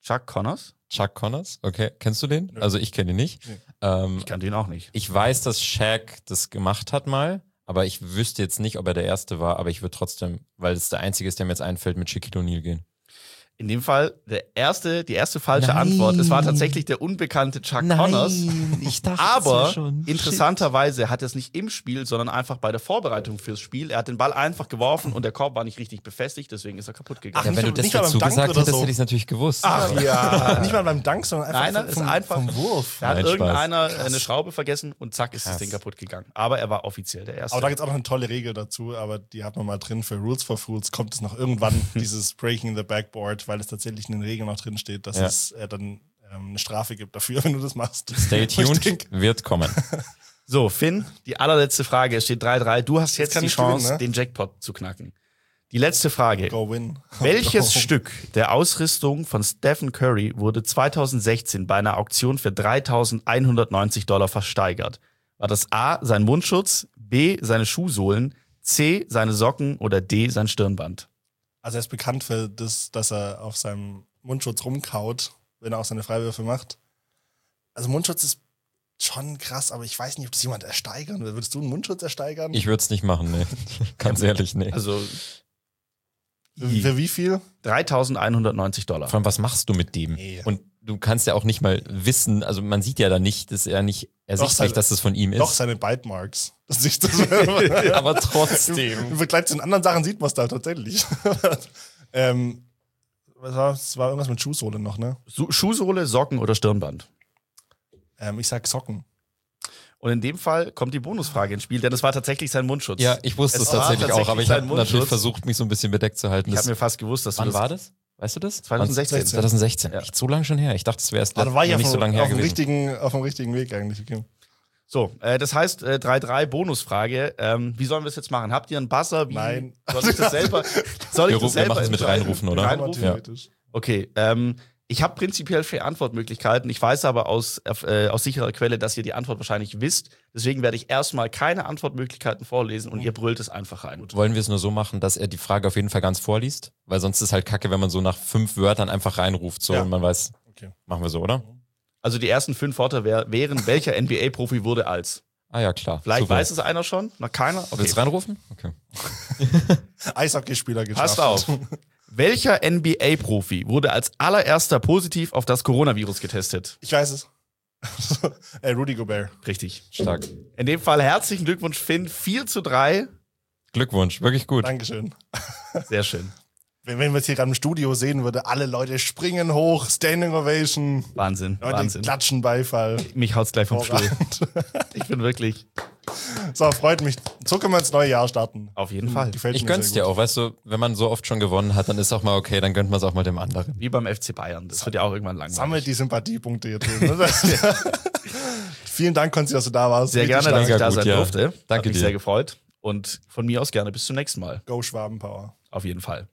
Chuck Connors? Chuck Connors, okay. Kennst du den? Nö. Also ich kenne ihn nicht. Nee. Ähm, Ich kannte ihn auch nicht. ich weiß, dass Shaq das gemacht hat mal, aber ich wüsste jetzt nicht, ob er der Erste war, aber ich würde trotzdem, weil es der Einzige ist, der mir jetzt einfällt, mit Shaquille O'Neal gehen. In dem Fall der erste, die erste falsche Nein. Antwort. Es war tatsächlich der unbekannte Chuck Connors. ich dachte Aber interessanterweise hat er es nicht im Spiel, sondern einfach bei der Vorbereitung fürs Spiel. Er hat den Ball einfach geworfen und der Korb war nicht richtig befestigt, deswegen ist er kaputt gegangen. Ja, Nicht wenn du mal- das nicht mal beim dazu Dank gesagt oder hättest, so. hätte ich es natürlich gewusst. Ach ja. Nicht mal beim Dank, sondern einfach Nein, nein, vom, ist einfach- vom Wurf. Da hat Nein, Spaß. irgendeiner eine Schraube vergessen und zack ist das Krass. Ding kaputt gegangen. Aber er war offiziell der Erste. Aber da gibt es auch noch eine tolle Regel dazu, aber die hat man mal drin. Für Rules for Fools kommt es noch irgendwann, dieses Breaking the Backboard, weil es tatsächlich in den Regeln noch drin steht, dass Ja. es äh, dann ähm, eine Strafe gibt dafür, wenn du das machst. Stay Und ich tuned, denk, wird kommen. So, Finn, die allerletzte Frage. Es steht drei drei. Du hast jetzt kann die ich Chance, gewinnen, ne? den Jackpot zu knacken. Die letzte Frage. Go win. Welches Go. Stück der Ausrüstung von Stephen Curry wurde zweitausendsechzehn bei einer Auktion für dreitausendeinhundertneunzig Dollar versteigert? War das A, sein Mundschutz, B, seine Schuhsohlen, C, seine Socken oder D, sein Stirnband? Also er ist bekannt für das, dass er auf seinem Mundschutz rumkaut, wenn er auch seine Freiwürfe macht. Also Mundschutz ist schon krass, aber ich weiß nicht, ob das jemand ersteigern will. Würdest du einen Mundschutz ersteigern? Ich würde es nicht machen, nee. Ganz ehrlich, nee. Also für, für wie viel? dreitausendeinhundertneunzig Dollar. Vor allem, was machst du mit dem? Nee. Und du kannst ja auch nicht mal wissen, also man sieht ja da nicht, das ist ja nicht ersichtlich, seine- dass das von ihm ist. Doch, seine Bite Marks. Das siehst du. aber trotzdem. Im Vergleich zu den anderen Sachen sieht man es da tatsächlich. ähm, was war, es war irgendwas mit Schuhsohle noch, ne? Su- Schuhsohle, Socken oder Stirnband? Ähm, ich sag Socken. Und in dem Fall kommt die Bonusfrage ins Spiel, denn das war tatsächlich sein Mundschutz. Ja, ich wusste es, Es war tatsächlich auch, tatsächlich aber ich sein habe Mundschutz. natürlich versucht, mich so ein bisschen bedeckt zu halten. Ich Das- habe mir fast gewusst, dass du Wann das... war das? Weißt du das? zweitausendsechzehn. zweitausendsechzehn. Ja. Echt so lange schon her. Ich dachte, es wäre erst Ah, da war ich noch auf, nicht so dem- lange her auf, dem gewesen. richtigen, auf dem richtigen Weg eigentlich. Okay. So, äh, das heißt äh, drei drei Bonusfrage. Ähm, wie sollen wir es jetzt machen? Habt ihr einen Buzzer? Wie, Nein. Soll ich das selber? Soll ich Wir das rufen- wir selber machen es mit entscheiden? reinrufen, oder? Reinrufen? Ja. Theoretisch. Okay. Ähm, ich habe prinzipiell vier Antwortmöglichkeiten. Ich weiß aber aus, äh, aus sicherer Quelle, dass ihr die Antwort wahrscheinlich wisst. Deswegen werde ich erstmal keine Antwortmöglichkeiten vorlesen und ihr brüllt es einfach rein. Wollen wir es nur so machen, dass er die Frage auf jeden Fall ganz vorliest? Weil sonst ist halt kacke, wenn man so nach fünf Wörtern einfach reinruft so Ja. und man weiß, Okay. machen wir so, oder? Also die ersten fünf Worte wär, wären, welcher N B A-Profi wurde als? Ah ja, klar. Vielleicht Super. weiß es einer schon, noch keiner? Okay. Willst du reinrufen? Okay. Eishockeyspieler geschafft. Passt auf. Welcher N B A-Profi wurde als allererster positiv auf das Coronavirus getestet? Ich weiß es. äh, Rudy Gobert. Richtig. Stark. In dem Fall herzlichen Glückwunsch, Finn. vier zu drei. Glückwunsch, wirklich gut. Dankeschön. Sehr schön. Wenn, wenn wir es hier gerade im Studio sehen würde, alle Leute springen hoch, Standing Ovation, Wahnsinn. Leute Wahnsinn. klatschen Beifall. Mich haut's gleich vom Stuhl. Hervorragend. Ich bin wirklich. So, freut mich. So können wir ins neue Jahr starten. Auf jeden Fall. Gefällt Ich mir gönn's sehr dir gut. auch, weißt du, wenn man so oft schon gewonnen hat, dann ist auch mal okay, dann gönnt man es auch mal dem anderen. Wie beim F C Bayern. Das wird ja auch irgendwann langweilig. Sammelt die Sympathiepunkte hier drin. Ne? Vielen Dank, Konzi, dass du da warst. Sehr Richtig gerne, dass ich mega da gut, sein ja. durfte. Hat Danke mich dir. sehr gefreut. Und von mir aus gerne bis zum nächsten Mal. stark. Go Schwabenpower. Auf jeden Fall.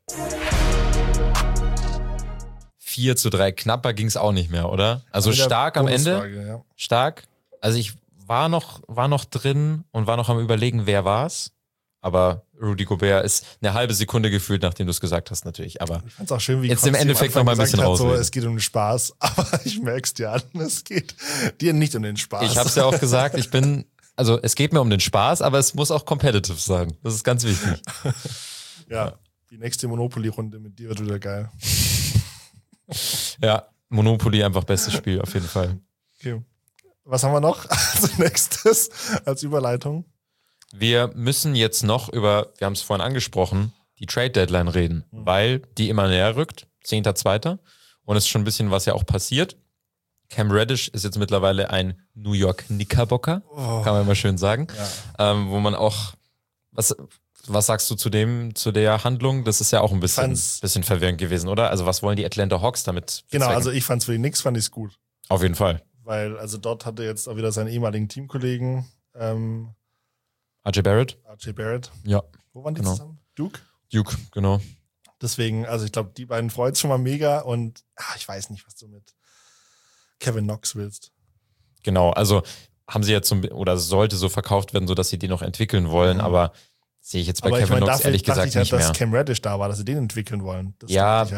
vier zu drei, knapper ging's auch nicht mehr, oder? Also Mit der stark am Ende, Bonusfrage, ja. stark. Also ich war noch, war noch drin und war noch am überlegen, wer war's. Aber Rudy Gobert ist eine halbe Sekunde gefühlt, nachdem du es gesagt hast, natürlich. Aber Ich fand's auch schön, wie Jetzt Konzi im am Endeffekt Anfang noch mal ein gesagt bisschen hat, so, rausreden. es geht um den Spaß, aber ich merk's dir an, es geht dir nicht um den Spaß. ich habe es ja auch gesagt, ich bin, also es geht mir um den Spaß, aber es muss auch competitive sein. Das ist ganz wichtig. Ja, die nächste Monopoly-Runde mit dir wird wieder geil. Ja, Monopoly einfach bestes Spiel, auf jeden Fall. Okay. Was haben wir noch als nächstes als Überleitung? Wir müssen jetzt noch über, wir haben es vorhin angesprochen, die Trade-Deadline reden, weil die immer näher rückt, zehnter zweiter Und es ist schon ein bisschen was ja auch passiert. Cam Reddish ist jetzt mittlerweile ein New York Knickerbocker, kann man mal schön sagen. Ähm, wo man auch, was, was sagst du zu dem, zu der Handlung? Das ist ja auch ein bisschen, fand's- bisschen verwirrend gewesen, oder? Also was wollen die Atlanta Hawks damit Genau, bezwecken? also ich fand's für die Knicks fand ich's gut, Auf jeden Fall. weil also dort hatte jetzt auch wieder seinen ehemaligen Teamkollegen ähm, R J Barrett? R J Barrett. Ja. Wo waren die Genau. zusammen? Duke? Duke, genau. Deswegen, also ich glaube, die beiden freut's schon mal mega und ah, ich weiß nicht, was du mit Kevin Knox willst. Genau, also haben sie jetzt so, oder sollte so verkauft werden, sodass sie die noch entwickeln wollen, Mhm. aber sehe ich jetzt bei Aber ich Kevin meine, Knox dafür ehrlich dachte gesagt ich halt, nicht dass mehr. Cam Reddish da war, dass sie den entwickeln wollen. Das Ja, dachte ich halt.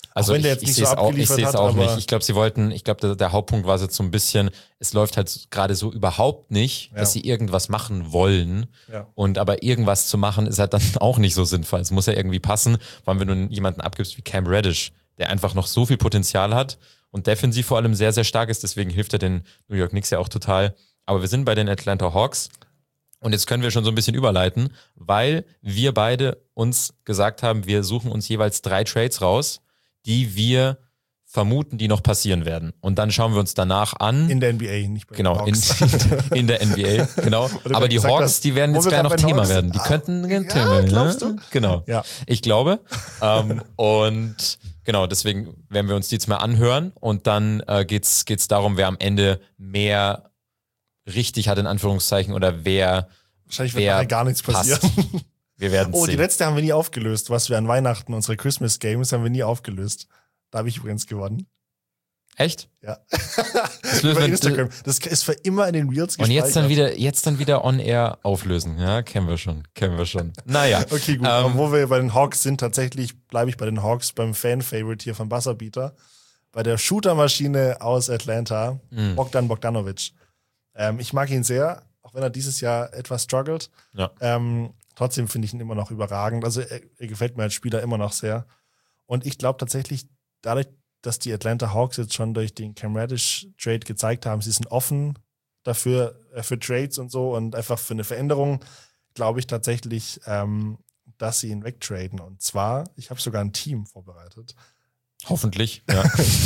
Also wenn der ich, jetzt ich nicht sehe so es auch, ich abgeliefert sehe es hat, auch aber- nicht. Ich glaube, sie wollten, ich glaube, der, der Hauptpunkt war jetzt so ein bisschen, es läuft halt gerade so überhaupt nicht, dass Ja. sie irgendwas machen wollen. Ja. Und aber irgendwas zu machen ist halt dann auch nicht so sinnvoll. Es muss ja irgendwie passen, vor allem wenn du jemanden abgibst wie Cam Reddish, der einfach noch so viel Potenzial hat und defensiv vor allem sehr, sehr stark ist. Deswegen hilft er den New York Knicks ja auch total. Aber wir sind bei den Atlanta Hawks. Und jetzt können wir schon so ein bisschen überleiten, weil wir beide uns gesagt haben, wir suchen uns jeweils drei Trades raus, die wir vermuten, die noch passieren werden. Und dann schauen wir uns danach an. In der N B A, nicht bei Genau, den in, Hawks. in der N B A, genau. du Aber die gesagt Hawks, hast, die werden wo jetzt wir gleich gerade noch bei den Thema Hawks- werden. Die Ah, könnten ein ja, Thema werden. glaubst ne? du? Genau. Ja. Ich glaube. ähm, und genau, deswegen werden wir uns die jetzt mal anhören. Und dann äh, geht's geht's darum, wer am Ende mehr richtig hat, in Anführungszeichen, oder wer Wahrscheinlich wird wer nachher gar nichts passt. passieren. Wir werden Oh, die sehen. letzte haben wir nie aufgelöst, was wir an Weihnachten, unsere Christmas Games, haben wir nie aufgelöst. Da habe ich übrigens gewonnen. Echt? Ja. Das Über lösen wir- Instagram. Das ist für immer in den Reels Und jetzt dann gespeichert. wieder, jetzt dann wieder on air auflösen. Ja, kennen wir schon, kennen wir schon. Naja. Okay, gut. Ähm, Aber wo wir bei den Hawks sind, tatsächlich bleibe ich bei den Hawks, beim Fan-Favorite hier von Buzzerbeater. Bei der Shootermaschine aus Atlanta, Mhm. Bogdan Bogdanovic. Ähm, ich mag ihn sehr, auch wenn er dieses Jahr etwas struggelt. Ja. Ähm, trotzdem finde ich ihn immer noch überragend. Also er, er gefällt mir als Spieler immer noch sehr. Und ich glaube tatsächlich, dadurch, dass die Atlanta Hawks jetzt schon durch den Cam Reddish-Trade gezeigt haben, sie sind offen dafür, äh, für Trades und so und einfach für eine Veränderung, glaube ich tatsächlich, ähm, dass sie ihn wegtraden. Und zwar, ich habe sogar ein Team vorbereitet. Hoffentlich. Ja.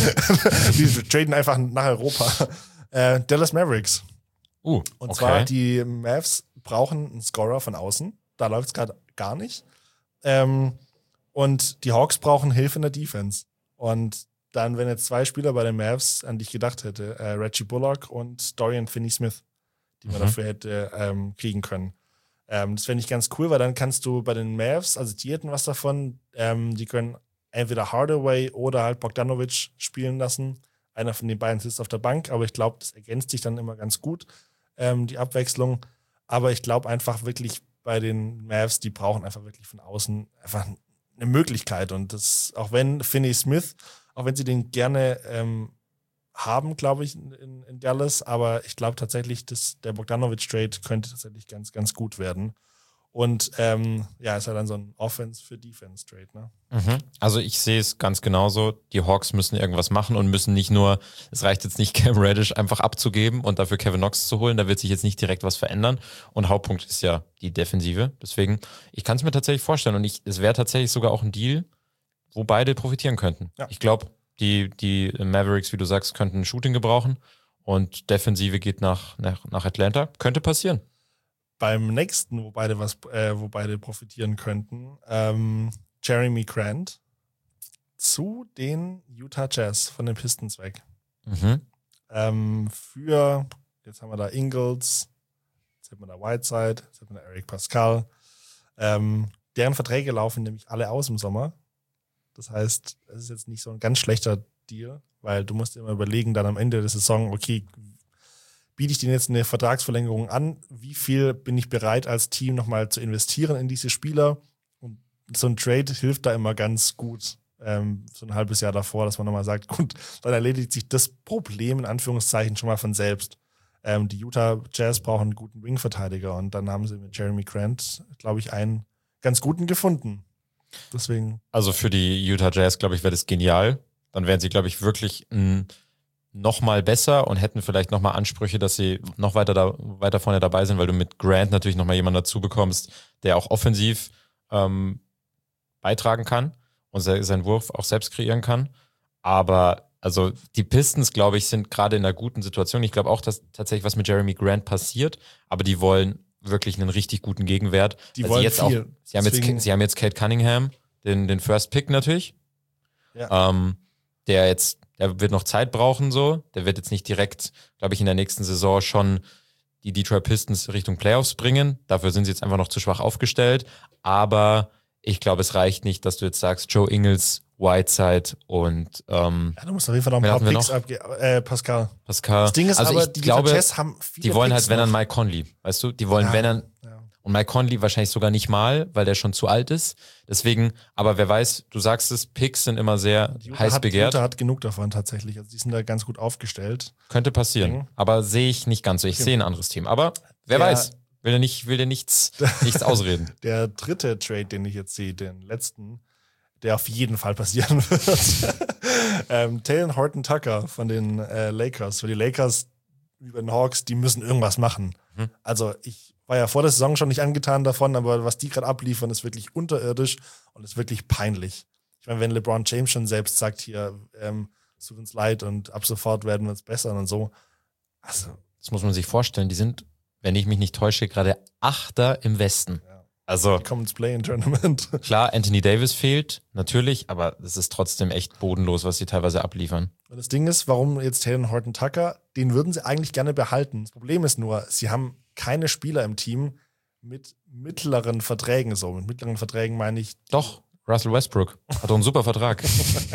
Die traden einfach nach Europa. Äh, Dallas Mavericks. Uh, Und okay. zwar, die Mavs brauchen einen Scorer von außen. Da läuft es gerade gar nicht. Ähm, und die Hawks brauchen Hilfe in der Defense. Und dann, wenn jetzt zwei Spieler bei den Mavs, an die ich gedacht hätte, äh, Reggie Bullock und Dorian Finney-Smith, die man Mhm. dafür hätte ähm, kriegen können. Ähm, das fände ich ganz cool, weil dann kannst du bei den Mavs, also die hätten was davon, ähm, die können entweder Hardaway oder halt Bogdanovic spielen lassen. Einer von den beiden sitzt auf der Bank, aber ich glaube, das ergänzt sich dann immer ganz gut, ähm, die Abwechslung. Aber ich glaube einfach wirklich bei den Mavs, die brauchen einfach wirklich von außen einfach eine Möglichkeit. Und das, auch wenn Finney Smith, auch wenn sie den gerne ähm, haben, glaube ich, in, in Dallas, aber ich glaube tatsächlich, dass der Bogdanovic-Trade könnte tatsächlich ganz, ganz gut werden. Und ähm, ja, ist ja dann so ein Offense für Defense-Trade, ne? Mhm. Also ich sehe es ganz genauso. Die Hawks müssen irgendwas machen und müssen nicht nur, es reicht jetzt nicht, Cam Reddish einfach abzugeben und dafür Kevin Knox zu holen. Da wird sich jetzt nicht direkt was verändern. Und Hauptpunkt ist ja die Defensive. Deswegen, ich kann es mir tatsächlich vorstellen. Und ich, es wäre tatsächlich sogar auch ein Deal, wo beide profitieren könnten. Ja. Ich glaube, die, die Mavericks, wie du sagst, könnten ein Shooting gebrauchen. Und Defensive geht nach, nach, nach Atlanta. Könnte passieren. Beim nächsten, wo beide was, äh, wo beide profitieren könnten, ähm, Jeremy Grant zu den Utah Jazz von den Pistons weg. Mhm. Ähm, für, jetzt haben wir da Ingles, jetzt haben wir da Whiteside, jetzt haben wir da Eric Pascal. Ähm, deren Verträge laufen nämlich alle aus im Sommer. Das heißt, es ist jetzt nicht so ein ganz schlechter Deal, weil du musst dir immer überlegen, dann am Ende der Saison, okay, biete ich denen jetzt eine Vertragsverlängerung an? Wie viel bin ich bereit als Team nochmal zu investieren in diese Spieler? Und so ein Trade hilft da immer ganz gut, ähm, so ein halbes Jahr davor, dass man nochmal sagt, gut, dann erledigt sich das Problem in Anführungszeichen schon mal von selbst. Ähm, die Utah Jazz brauchen einen guten Wing-Verteidiger und dann haben sie mit Jeremy Grant, glaube ich, einen ganz guten gefunden. Deswegen. Also für die Utah Jazz, glaube ich, wäre das genial. Dann wären sie, glaube ich, wirklich ein noch mal besser und hätten vielleicht noch mal Ansprüche, dass sie noch weiter da, weiter vorne dabei sind, weil du mit Grant natürlich noch mal jemanden dazu bekommst, der auch offensiv ähm, beitragen kann und se- seinen Wurf auch selbst kreieren kann. Aber also die Pistons, glaube ich, sind gerade in einer guten Situation. Ich glaube auch, dass tatsächlich was mit Jeremy Grant passiert, aber die wollen wirklich einen richtig guten Gegenwert. Die Weil wollen sie jetzt viel. auch, sie haben Deswegen- jetzt, sie haben jetzt Kate Cunningham, den, den First Pick natürlich. Ja. Ähm, der jetzt, der wird noch Zeit brauchen, so. Der wird jetzt nicht direkt, glaube ich, in der nächsten Saison schon die Detroit Pistons Richtung Playoffs bringen. Dafür sind sie jetzt einfach noch zu schwach aufgestellt. Aber ich glaube, es reicht nicht, dass du jetzt sagst, Joe Ingles, Whiteside und ähm, Ja, du musst auf jeden Fall noch ein Wen paar hatten wir Picks noch? abgeben. Äh, Pascal. Pascal. Das Ding ist also aber, ich die glaube, Utah Jazz haben viele die wollen Picks halt, wenn dann noch. Mike Conley, weißt du? Die wollen, Ja. wenn dann, Ja. Und Mike Conley wahrscheinlich sogar nicht mal, weil der schon zu alt ist. Deswegen, aber wer weiß, du sagst es, Picks sind immer sehr heiß hat, begehrt. Utah hat genug davon tatsächlich. Also die sind da ganz gut aufgestellt. Könnte passieren. Mhm. Aber sehe ich nicht ganz so. Ich Okay. sehe ein anderes Team. Aber wer Der- weiß, will er nicht, will er nichts, nichts ausreden. Der dritte Trade, den ich jetzt sehe, den letzten, der auf jeden Fall passieren wird. ähm, Taylor Horton Tucker von den äh, Lakers. Für die Lakers, wie bei den Hawks, die müssen irgendwas machen. Mhm. Also ich war ja vor der Saison schon nicht angetan davon, aber was die gerade abliefern, ist wirklich unterirdisch und ist wirklich peinlich. Ich meine, wenn LeBron James schon selbst sagt, hier, ähm, es tut uns leid und ab sofort werden wir uns bessern und so. Also, Das muss man sich vorstellen. Die sind, wenn ich mich nicht täusche, gerade Achter im Westen. Ja. Also die kommen ins Play-in-Tournament. klar, Anthony Davis fehlt, natürlich, aber es ist trotzdem echt bodenlos, was sie teilweise abliefern. Und das Ding ist, warum jetzt Taylor Horton Tucker, den würden sie eigentlich gerne behalten. Das Problem ist nur, sie haben keine Spieler im Team mit mittleren Verträgen. So, mit mittleren Verträgen meine ich. Doch, Russell Westbrook hat doch einen super Vertrag.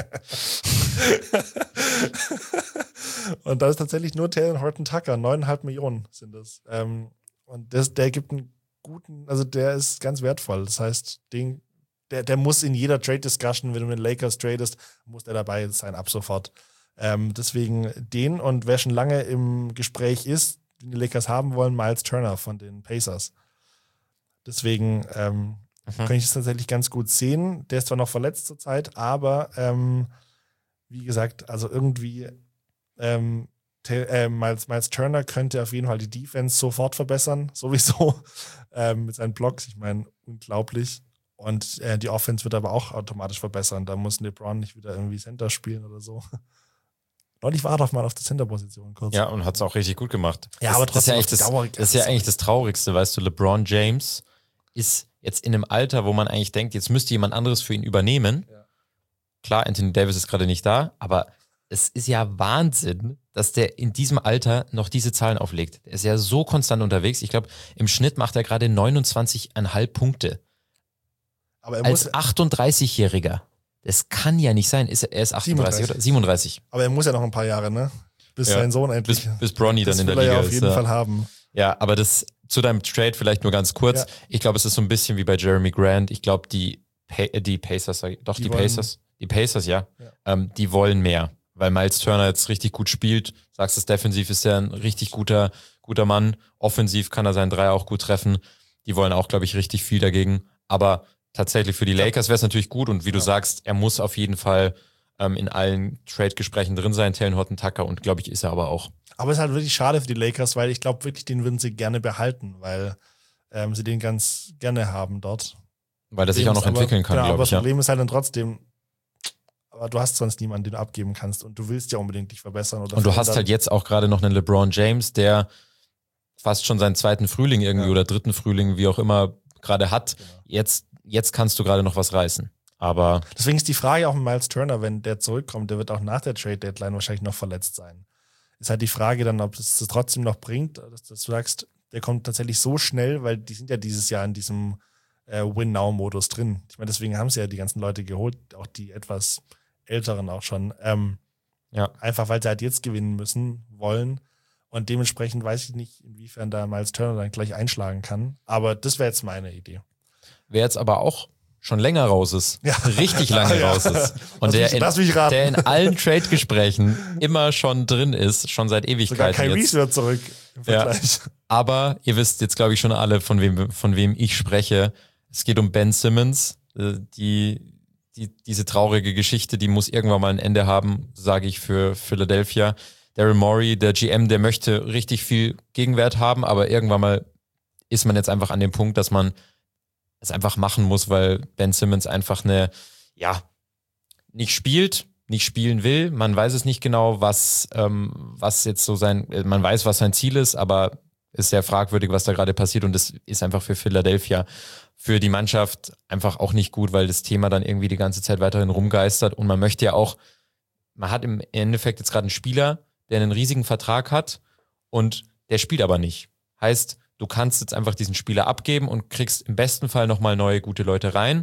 Und da ist tatsächlich nur Taylor Horton Tucker, neuneinhalb Millionen sind das. Ähm, und das, der gibt einen guten, also der ist ganz wertvoll. Das heißt, den, der, der muss in jeder Trade-Discussion, wenn du mit den Lakers tradest, muss der dabei sein, ab sofort. Ähm, deswegen den und wer schon lange im Gespräch ist, den die Lakers haben wollen, Miles Turner von den Pacers. Deswegen ähm, Mhm. kann ich es tatsächlich ganz gut sehen. Der ist zwar noch verletzt zurzeit, aber ähm, wie gesagt, also irgendwie ähm, Te- äh, Miles, Miles Turner könnte auf jeden Fall die Defense sofort verbessern, sowieso ähm, mit seinen Blocks. Ich meine, unglaublich. Und äh, die Offense wird aber auch automatisch verbessern. Da muss LeBron nicht wieder irgendwie Center spielen oder so. Neulich war er doch mal auf der Center-Position kurz. Ja, und hat es auch richtig gut gemacht. Ja, das, aber das ist ja trotzdem eigentlich auf das, die Dauer- das ist ja eigentlich das Traurigste, weißt du, LeBron James ist jetzt in einem Alter, wo man eigentlich denkt, jetzt müsste jemand anderes für ihn übernehmen. Ja. Klar, Anthony Davis ist gerade nicht da, aber es ist ja Wahnsinn, dass der in diesem Alter noch diese Zahlen auflegt. Der ist ja so konstant unterwegs. Ich glaube, im Schnitt macht er gerade neunundzwanzig Komma fünf Punkte. Aber er muss, Als achtunddreißigjähriger. Das kann ja nicht sein. Ist er, er ist achtunddreißig oder siebenunddreißig. aber er muss ja noch ein paar Jahre, ne? Bis Ja. sein Sohn Bis, endlich. bis Bronny dann das in der will er Liga ja auf ist. jeden ja. Fall haben. Ja, aber das zu deinem Trade vielleicht nur ganz kurz. Ja. Ich glaube, es ist so ein bisschen wie bei Jeremy Grant. Ich glaube, die, pa äh, die Pacers, sag ich- doch Die die, wollen- Pacers, die Pacers, ja, Ja. Ähm, die wollen mehr, weil Miles Turner jetzt richtig gut spielt. Sagst es, defensiv ist er ein richtig guter, guter Mann. Offensiv kann er seinen Dreier auch gut treffen. Die wollen auch, glaube ich, richtig viel dagegen. Aber tatsächlich für die Lakers wäre es natürlich gut. Und wie du sagst, er muss auf jeden Fall ähm, in allen Trade-Gesprächen drin sein, Taylor Horton Tucker. Und glaube ich, ist er aber auch. Aber es ist halt wirklich schade für die Lakers, weil ich glaube wirklich, den würden sie gerne behalten, weil ähm, sie den ganz gerne haben dort. Weil er sich auch noch Problem ist entwickeln aber, kann, genau, glaube aber ich. das Ja. Problem ist halt dann trotzdem, aber du hast sonst niemanden, den du abgeben kannst und du willst ja unbedingt dich verbessern. Oder Und du hast verändern. halt jetzt auch gerade noch einen LeBron James, der fast schon seinen zweiten Frühling irgendwie Ja. oder dritten Frühling, wie auch immer, gerade hat. Genau. Jetzt, jetzt kannst du gerade noch was reißen. Aber Deswegen ist die Frage auch mit Miles Turner, wenn der zurückkommt, der wird auch nach der Trade-Deadline wahrscheinlich noch verletzt sein. Ist halt die Frage dann, ob es das trotzdem noch bringt, dass, dass du sagst, der kommt tatsächlich so schnell, weil die sind ja dieses Jahr in diesem äh, Win-Now-Modus drin. Ich meine, deswegen haben sie ja die ganzen Leute geholt, auch die etwas Älteren auch schon. Ähm, ja, Einfach, weil sie halt jetzt gewinnen müssen, wollen. Und dementsprechend weiß ich nicht, inwiefern da Miles Turner dann gleich einschlagen kann. Aber das wäre jetzt meine Idee. wer jetzt aber auch schon länger raus ist, Ja. richtig lange Ja. raus ist und Lass der mich- in, lass mich raten. der in allen Trade-Gesprächen immer schon drin ist, schon seit Sogar Ewigkeiten Kyrie jetzt. wird zurück im Ja. Vergleich. Aber ihr wisst jetzt, glaube ich, schon alle, von wem, von wem ich spreche. Es geht um Ben Simmons. Äh, Die, die, diese traurige Geschichte, die muss irgendwann mal ein Ende haben, sage ich für Philadelphia. Daryl Morey, der G M, der möchte richtig viel Gegenwert haben, aber irgendwann mal ist man jetzt einfach an dem Punkt, dass man es einfach machen muss, weil Ben Simmons einfach eine, ja, nicht spielt, nicht spielen will. Man weiß es nicht genau, was, ähm, was jetzt so sein, man weiß, was sein Ziel ist, aber ist sehr fragwürdig, was da gerade passiert und das ist einfach für Philadelphia, für die Mannschaft einfach auch nicht gut, weil das Thema dann irgendwie die ganze Zeit weiterhin rumgeistert und man möchte ja auch, man hat im Endeffekt jetzt gerade einen Spieler, der einen riesigen Vertrag hat und der spielt aber nicht. Heißt, du kannst jetzt einfach diesen Spieler abgeben und kriegst im besten Fall nochmal neue gute Leute rein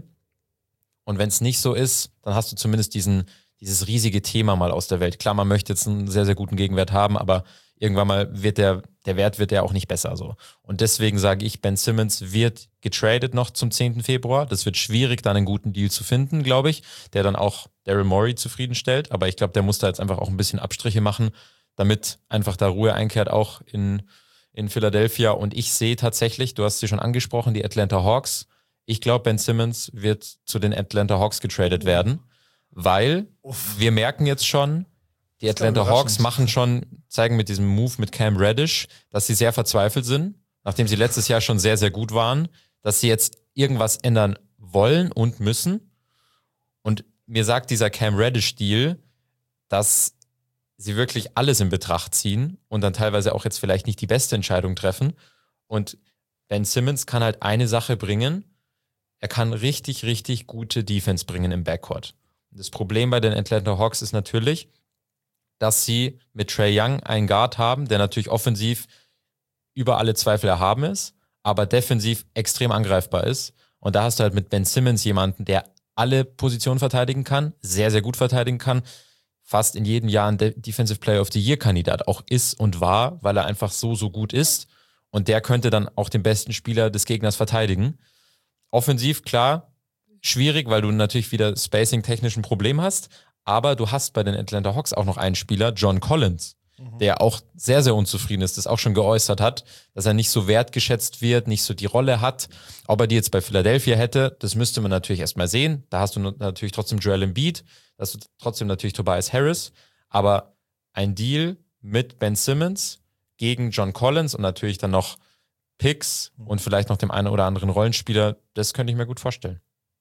und wenn es nicht so ist, dann hast du zumindest diesen, dieses riesige Thema mal aus der Welt. Klar, man möchte jetzt einen sehr, sehr guten Gegenwert haben, aber irgendwann mal wird der der Wert wird ja auch nicht besser so. Und deswegen sage ich, Ben Simmons wird getradet noch zum zehnten Februar. Das wird schwierig, dann einen guten Deal zu finden, glaube ich, der dann auch Daryl Morey zufriedenstellt. Aber ich glaube, der muss da jetzt einfach auch ein bisschen Abstriche machen, damit einfach da Ruhe einkehrt, auch in, in Philadelphia. Und ich sehe tatsächlich, du hast sie schon angesprochen, die Atlanta Hawks. Ich glaube, Ben Simmons wird zu den Atlanta Hawks getradet werden, weil Uff. wir merken jetzt schon, die Das ist Atlanta überraschend. Hawks machen schon, zeigen mit diesem Move mit Cam Reddish, dass sie sehr verzweifelt sind, nachdem sie letztes Jahr schon sehr, sehr gut waren, dass sie jetzt irgendwas ändern wollen und müssen. Und mir sagt dieser Cam Reddish-Deal, dass sie wirklich alles in Betracht ziehen und dann teilweise auch jetzt vielleicht nicht die beste Entscheidung treffen. Und Ben Simmons kann halt eine Sache bringen, er kann richtig, richtig gute Defense bringen im Backcourt. Das Problem bei den Atlanta Hawks ist natürlich, dass sie mit Trae Young einen Guard haben, der natürlich offensiv über alle Zweifel erhaben ist, aber defensiv extrem angreifbar ist. Und da hast du halt mit Ben Simmons jemanden, der alle Positionen verteidigen kann, sehr, sehr gut verteidigen kann, fast in jedem Jahr ein De- Defensive Player of the Year-Kandidat auch ist und war, weil er einfach so, so gut ist. Und der könnte dann auch den besten Spieler des Gegners verteidigen. Offensiv, klar, schwierig, weil du natürlich wieder spacing-technisch ein Problem hast. Aber du hast bei den Atlanta Hawks auch noch einen Spieler, John Collins, mhm. der auch sehr, sehr unzufrieden ist, das auch schon geäußert hat, dass er nicht so wertgeschätzt wird, nicht so die Rolle hat. Ob er die jetzt bei Philadelphia hätte, das müsste man natürlich erstmal sehen. Da hast du natürlich trotzdem Joel Embiid, da hast du trotzdem natürlich Tobias Harris. Aber ein Deal mit Ben Simmons gegen John Collins und natürlich dann noch Picks mhm. und vielleicht noch dem einen oder anderen Rollenspieler, das könnte ich mir gut vorstellen.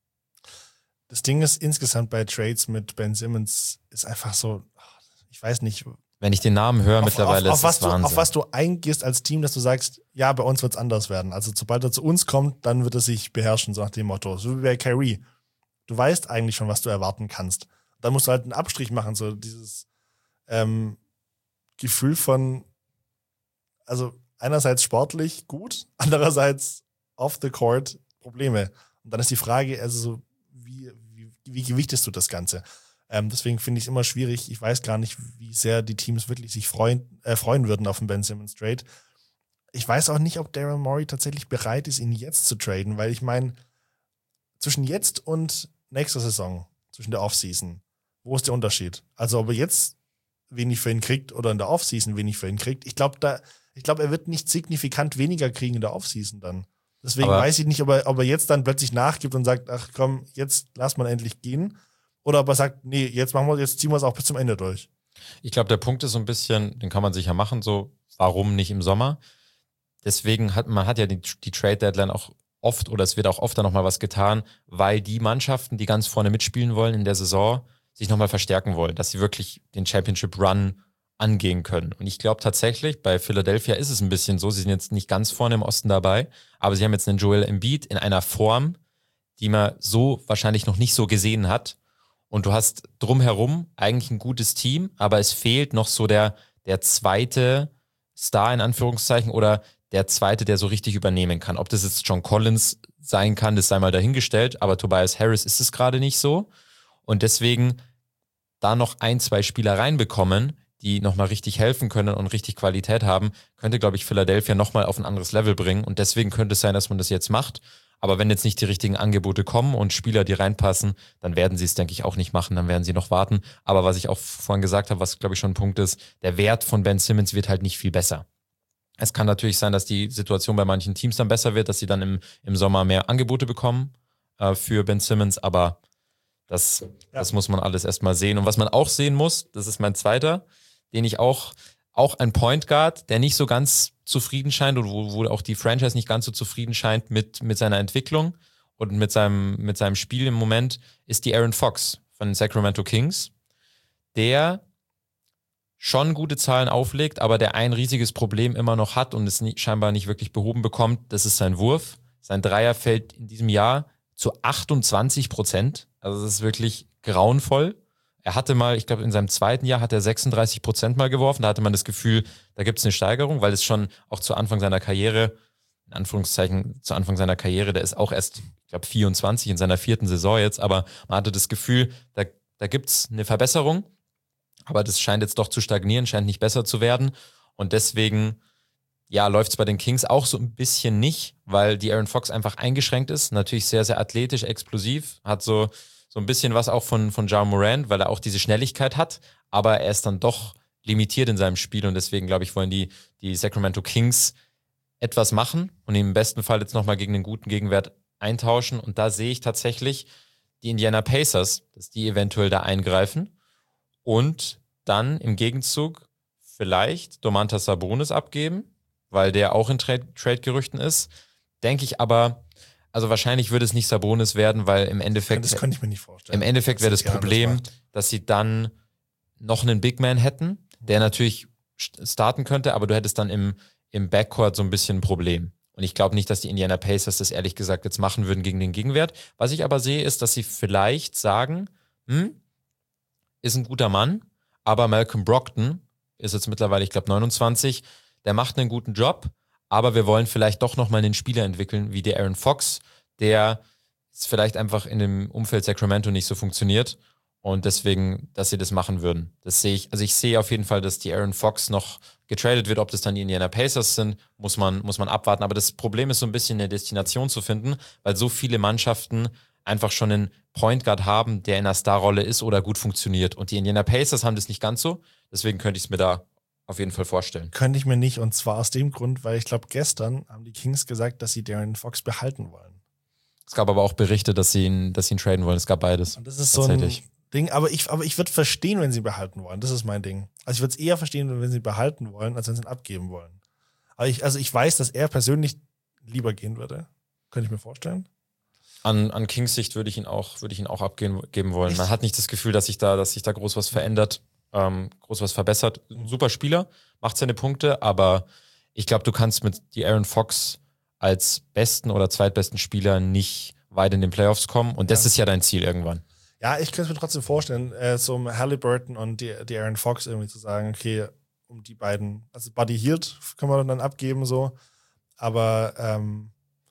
Das Ding ist insgesamt bei Trades mit Ben Simmons ist einfach so, ich weiß nicht. Wenn ich den Namen höre auf, mittlerweile, auf, auf ist was das Wahnsinn. Du, auf was du eingehst als Team, dass du sagst, ja, bei uns wird es anders werden. Also sobald er zu uns kommt, dann wird er sich beherrschen, so nach dem Motto. So wie bei Kyrie. Du weißt eigentlich schon, was du erwarten kannst. Dann musst du halt einen Abstrich machen, so dieses ähm, Gefühl von, also einerseits sportlich gut, andererseits off the court Probleme. Und dann ist die Frage, also so, wie, wie, wie gewichtest du das Ganze? Ähm, deswegen finde ich es immer schwierig. Ich weiß gar nicht, wie sehr die Teams wirklich sich freuen, äh, freuen würden auf den Ben Simmons Trade. Ich weiß auch nicht, ob Daryl Morey tatsächlich bereit ist, ihn jetzt zu traden, weil ich meine, zwischen jetzt und nächster Saison, zwischen der Offseason, wo ist der Unterschied? Also ob er jetzt wenig für ihn kriegt oder in der Offseason wenig für ihn kriegt. Ich glaube, da, ich glaube, er wird nicht signifikant weniger kriegen in der Offseason dann. Deswegen Aber weiß ich nicht, ob er, ob er jetzt dann plötzlich nachgibt und sagt, ach komm, jetzt lass mal endlich gehen. Oder ob er sagt, nee, jetzt machen wir, jetzt ziehen wir es auch bis zum Ende durch. Ich glaube, der Punkt ist so ein bisschen, den kann man sicher machen, so, warum nicht im Sommer? Deswegen hat man hat ja die, die Trade-Deadline auch oft, oder es wird auch oft dann nochmal was getan, weil die Mannschaften, die ganz vorne mitspielen wollen in der Saison, sich nochmal verstärken wollen, dass sie wirklich den Championship-Run angehen können. Und ich glaube tatsächlich, bei Philadelphia ist es ein bisschen so, sie sind jetzt nicht ganz vorne im Osten dabei, aber sie haben jetzt einen Joel Embiid in einer Form, die man so wahrscheinlich noch nicht so gesehen hat. Und du hast drumherum eigentlich ein gutes Team, aber es fehlt noch so der, der zweite Star in Anführungszeichen oder der zweite, der so richtig übernehmen kann. Ob das jetzt John Collins sein kann, das sei mal dahingestellt, aber Tobias Harris ist es gerade nicht so. Und deswegen da noch ein, zwei Spieler reinbekommen, die nochmal richtig helfen können und richtig Qualität haben, könnte, glaube ich, Philadelphia nochmal auf ein anderes Level bringen. Und deswegen könnte es sein, dass man das jetzt macht. Aber wenn jetzt nicht die richtigen Angebote kommen und Spieler, die reinpassen, dann werden sie es, denke ich, auch nicht machen. Dann werden sie noch warten. Aber was ich auch vorhin gesagt habe, was, glaube ich, schon ein Punkt ist, der Wert von Ben Simmons wird halt nicht viel besser. Es kann natürlich sein, dass die Situation bei manchen Teams dann besser wird, dass sie dann im, im Sommer mehr Angebote bekommen äh, für Ben Simmons. Aber das, ja. das muss man alles erstmal sehen. Und was man auch sehen muss, das ist mein zweiter, den ich auch, auch ein Point Guard, der nicht so ganz zufrieden scheint und wo, wo auch die Franchise nicht ganz so zufrieden scheint mit, mit seiner Entwicklung und mit seinem, mit seinem Spiel im Moment, ist die Aaron Fox von den Sacramento Kings, der schon gute Zahlen auflegt, aber der ein riesiges Problem immer noch hat und es nie, scheinbar nicht wirklich behoben bekommt, das ist sein Wurf. Sein Dreier fällt in diesem Jahr zu achtundzwanzig Prozent, also das ist wirklich grauenvoll. Er hatte mal, ich glaube in seinem zweiten Jahr hat er sechsunddreißig Prozent mal geworfen, da hatte man das Gefühl, da gibt es eine Steigerung, weil es schon auch zu Anfang seiner Karriere, in Anführungszeichen zu Anfang seiner Karriere, der ist auch erst, ich glaube vierundzwanzig in seiner vierten Saison jetzt, aber man hatte das Gefühl, da, da gibt es eine Verbesserung, aber das scheint jetzt doch zu stagnieren, scheint nicht besser zu werden und deswegen ja, läuft es bei den Kings auch so ein bisschen nicht, weil die Aaron Fox einfach eingeschränkt ist. Natürlich sehr, sehr athletisch, explosiv, hat so, so ein bisschen was auch von, von Ja Morant, weil er auch diese Schnelligkeit hat, aber er ist dann doch limitiert in seinem Spiel und deswegen, glaube ich, wollen die, die Sacramento Kings etwas machen und ihn im besten Fall jetzt nochmal gegen einen guten Gegenwert eintauschen und da sehe ich tatsächlich die Indiana Pacers, dass die eventuell da eingreifen und dann im Gegenzug vielleicht Domantas Sabonis abgeben, weil der auch in Trade- Trade-Gerüchten ist. Denke ich aber, also wahrscheinlich würde es nicht Sabonis werden, weil im Endeffekt, Das könnte ich mir nicht vorstellen. im Endeffekt wäre das Dass Giannis Problem, macht. dass sie dann noch einen Big Man hätten, der natürlich st- starten könnte, aber du hättest dann im, im Backcourt so ein bisschen ein Problem. Und ich glaube nicht, dass die Indiana Pacers das ehrlich gesagt jetzt machen würden gegen den Gegenwert. Was ich aber sehe, ist, dass sie vielleicht sagen, hm, ist ein guter Mann, aber Malcolm Brogdon ist jetzt mittlerweile, ich glaube, neunundzwanzig, der macht einen guten Job, aber wir wollen vielleicht doch nochmal einen Spieler entwickeln, wie der Aaron Fox, der jetzt vielleicht einfach in dem Umfeld Sacramento nicht so funktioniert und deswegen, dass sie das machen würden. Das sehe ich, also ich sehe auf jeden Fall, dass die Aaron Fox noch getradet wird, ob das dann die Indiana Pacers sind, muss man, muss man abwarten, aber das Problem ist so ein bisschen eine Destination zu finden, weil so viele Mannschaften einfach schon einen Point Guard haben, der in einer Starrolle ist oder gut funktioniert und die Indiana Pacers haben das nicht ganz so, deswegen könnte ich es mir da auf jeden Fall vorstellen. Könnte ich mir nicht, und zwar aus dem Grund, weil ich glaube, gestern haben die Kings gesagt, dass sie De'Aaron Fox behalten wollen. Es gab aber auch Berichte, dass sie ihn, dass sie ihn traden wollen. Es gab beides. Und das ist so ein Ding, aber ich, aber ich würde verstehen, wenn sie ihn behalten wollen. Das ist mein Ding. Also ich würde es eher verstehen, wenn sie ihn behalten wollen, als wenn sie ihn abgeben wollen. Aber ich, also ich weiß, dass er persönlich lieber gehen würde. Könnte ich mir vorstellen. An, an Kings Sicht würde ich ihn auch, würde ich ihn auch abgeben geben wollen. Echt? Man hat nicht das Gefühl, dass sich da, dass sich da groß was verändert, ähm, groß was verbessert. Ein super Spieler, macht seine Punkte, aber ich glaube, du kannst mit die Aaron Fox als besten oder zweitbesten Spieler nicht weit in den Playoffs kommen und das Ja. ist ja dein Ziel irgendwann. Ja, ich könnte es mir trotzdem vorstellen, äh, so um Halliburton und die, die Aaron Fox irgendwie zu sagen, okay, um die beiden, also Buddy Hield können wir dann abgeben, so. Aber ähm,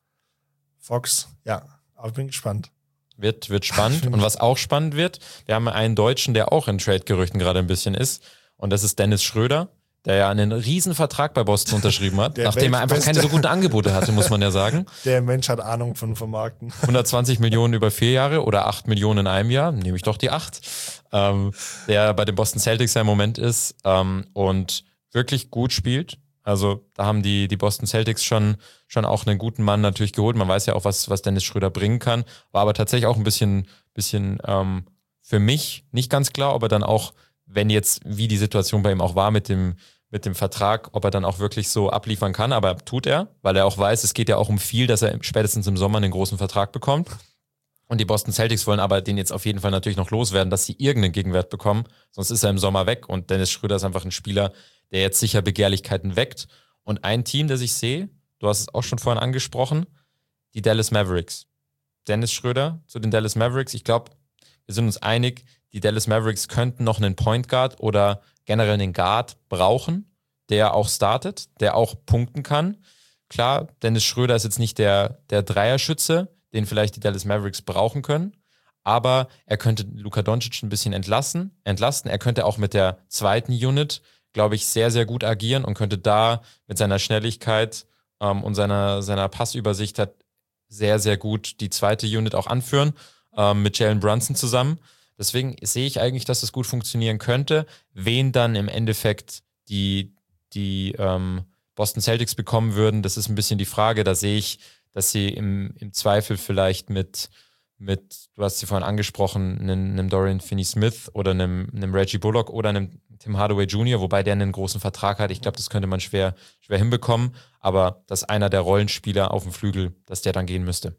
Fox, ja, aber ich bin gespannt. Wird, wird spannend. Und was auch spannend wird, wir haben einen Deutschen, der auch in Trade-Gerüchten gerade ein bisschen ist. Und das ist Dennis Schröder, der ja einen riesen Vertrag bei Boston unterschrieben hat, Der nachdem er einfach keine so guten Angebote hatte, muss man ja sagen. Der Mensch hat Ahnung von Vermarkten. hundertzwanzig Millionen über vier Jahre oder acht Millionen in einem Jahr, nehme ich doch die acht, ähm, der bei den Boston Celtics ja im Moment ist ähm, und wirklich gut spielt. Also da haben die, die Boston Celtics schon, schon auch einen guten Mann natürlich geholt. Man weiß ja auch, was, was Dennis Schröder bringen kann. War aber tatsächlich auch ein bisschen, bisschen ähm, für mich nicht ganz klar, ob er dann auch, wenn jetzt, wie die Situation bei ihm auch war mit dem, mit dem Vertrag, ob er dann auch wirklich so abliefern kann. Aber tut er, weil er auch weiß, es geht ja auch um viel, dass er spätestens im Sommer einen großen Vertrag bekommt. Und die Boston Celtics wollen aber den jetzt auf jeden Fall natürlich noch loswerden, dass sie irgendeinen Gegenwert bekommen. Sonst ist er im Sommer weg. Und Dennis Schröder ist einfach ein Spieler, der jetzt sicher Begehrlichkeiten weckt. Und ein Team, das ich sehe, du hast es auch schon vorhin angesprochen, die Dallas Mavericks. Dennis Schröder zu den Dallas Mavericks. Ich glaube, wir sind uns einig, die Dallas Mavericks könnten noch einen Point Guard oder generell einen Guard brauchen, der auch startet, der auch punkten kann. Klar, Dennis Schröder ist jetzt nicht der, der Dreierschütze, den vielleicht die Dallas Mavericks brauchen können, aber er könnte Luka Doncic ein bisschen entlassen, entlasten. Er könnte auch mit der zweiten Unit, glaube ich, sehr, sehr gut agieren und könnte da mit seiner Schnelligkeit ähm, und seiner, seiner Passübersicht hat sehr, sehr gut die zweite Unit auch anführen, ähm, mit Jalen Brunson zusammen. Deswegen sehe ich eigentlich, dass das gut funktionieren könnte. Wen dann im Endeffekt die, die ähm, Boston Celtics bekommen würden, das ist ein bisschen die Frage. Da sehe ich, dass sie im, im Zweifel vielleicht mit, mit, du hast sie vorhin angesprochen, einem, einem Dorian Finney-Smith oder einem, einem Reggie Bullock oder einem Tim Hardaway Junior, wobei der einen großen Vertrag hat. Ich glaube, das könnte man schwer, schwer hinbekommen. Aber dass einer der Rollenspieler auf dem Flügel, dass der dann gehen müsste.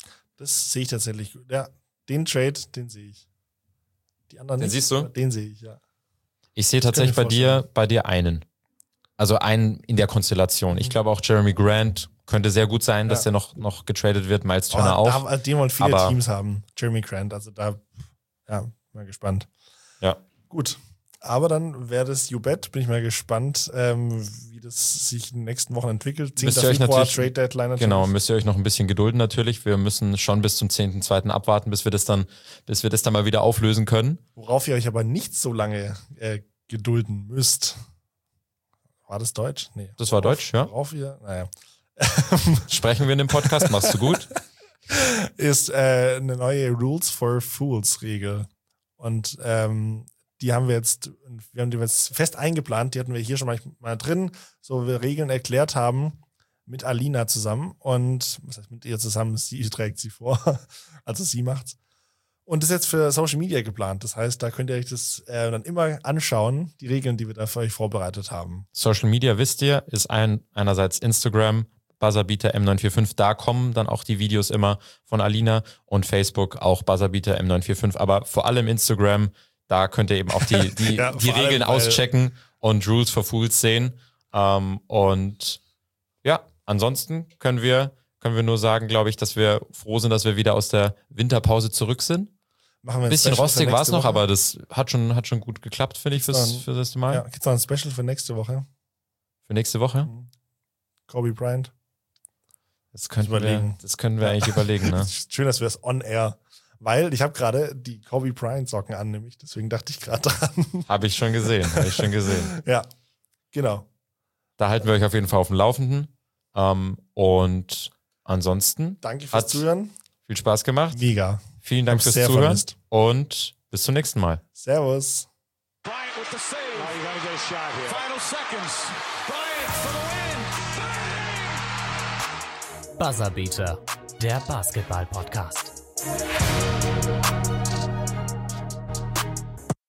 Das sehe ich tatsächlich. Ja, den Trade, den sehe ich. Die anderen Den nicht, siehst du? aber den sehe ich, ja. Ich sehe Das kann ich tatsächlich bei mir dir, vorstellen. bei dir einen. Also einen in der Konstellation. Ich glaube auch Jeremy Grant könnte sehr gut sein, dass Ja. der noch, noch getradet wird. Miles Turner Oh, auch. da, den wollen viele Aber- Teams haben. Jeremy Grant, also da, ja, mal gespannt. Ja. Gut. Aber dann wäre das You Bet, bin ich mal gespannt, ähm, wie das sich in den nächsten Wochen entwickelt. Müsst ihr zehnter euch Februar, natürlich- Trade Deadline natürlich. Genau, müsst ihr euch noch ein bisschen gedulden natürlich. Wir müssen schon bis zum zehnten zweiten abwarten, bis wir das dann, bis wir das dann mal wieder auflösen können. Worauf ihr euch aber nicht so lange äh, gedulden müsst. War das Deutsch? Nee. Das war Deutsch, ja. Worauf wir, naja. Sprechen wir in dem Podcast, machst du gut. Ist äh, eine neue Rules for Fools Regel. Und ähm, die haben wir jetzt, wir haben die jetzt fest eingeplant, die hatten wir hier schon mal, mal drin, so wir Regeln erklärt haben mit Alina zusammen und was heißt mit ihr zusammen, sie trägt sie vor, also sie macht's. Und das ist jetzt für Social Media geplant. Das heißt, da könnt ihr euch das äh, dann immer anschauen, die Regeln, die wir da für euch vorbereitet haben. Social Media, wisst ihr, ist ein einerseits Instagram, Buzzerbeater M neun vier fünf, da kommen dann auch die Videos immer von Alina und Facebook auch Buzzerbeater M neun vier fünf, aber vor allem Instagram, da könnt ihr eben auch die, die, ja, die Regeln allem, auschecken und Rules for Fools sehen. Ähm, und ja, ansonsten können wir, können wir nur sagen, glaube ich, dass wir froh sind, dass wir wieder aus der Winterpause zurück sind. Machen wir ein bisschen Special rostig war es noch, Woche. aber das hat schon, hat schon gut geklappt, finde ich, fürs, dann, für das Mal. Ja, gibt's noch ein Special für nächste Woche? Für nächste Woche? Kobe Bryant. Das könnten überlegen. wir, das können wir eigentlich überlegen, ne? Schön, dass wir es on air. Weil ich habe gerade die Kobe Bryant Socken an, nämlich. Deswegen dachte ich gerade dran. Habe ich schon gesehen, habe ich schon gesehen. Ja, genau. Da halten wir euch auf jeden Fall auf dem Laufenden. Ähm, und ansonsten Danke fürs hat Zuhören. viel Spaß gemacht. Mega. Vielen Dank Hab's fürs sehr Zuhören vermisst. und bis zum nächsten Mal. Servus. Bryant with the save. Now you gotta get a shot here. Final seconds. Bryant for the win. Buzzerbeater, der Basketball-Podcast.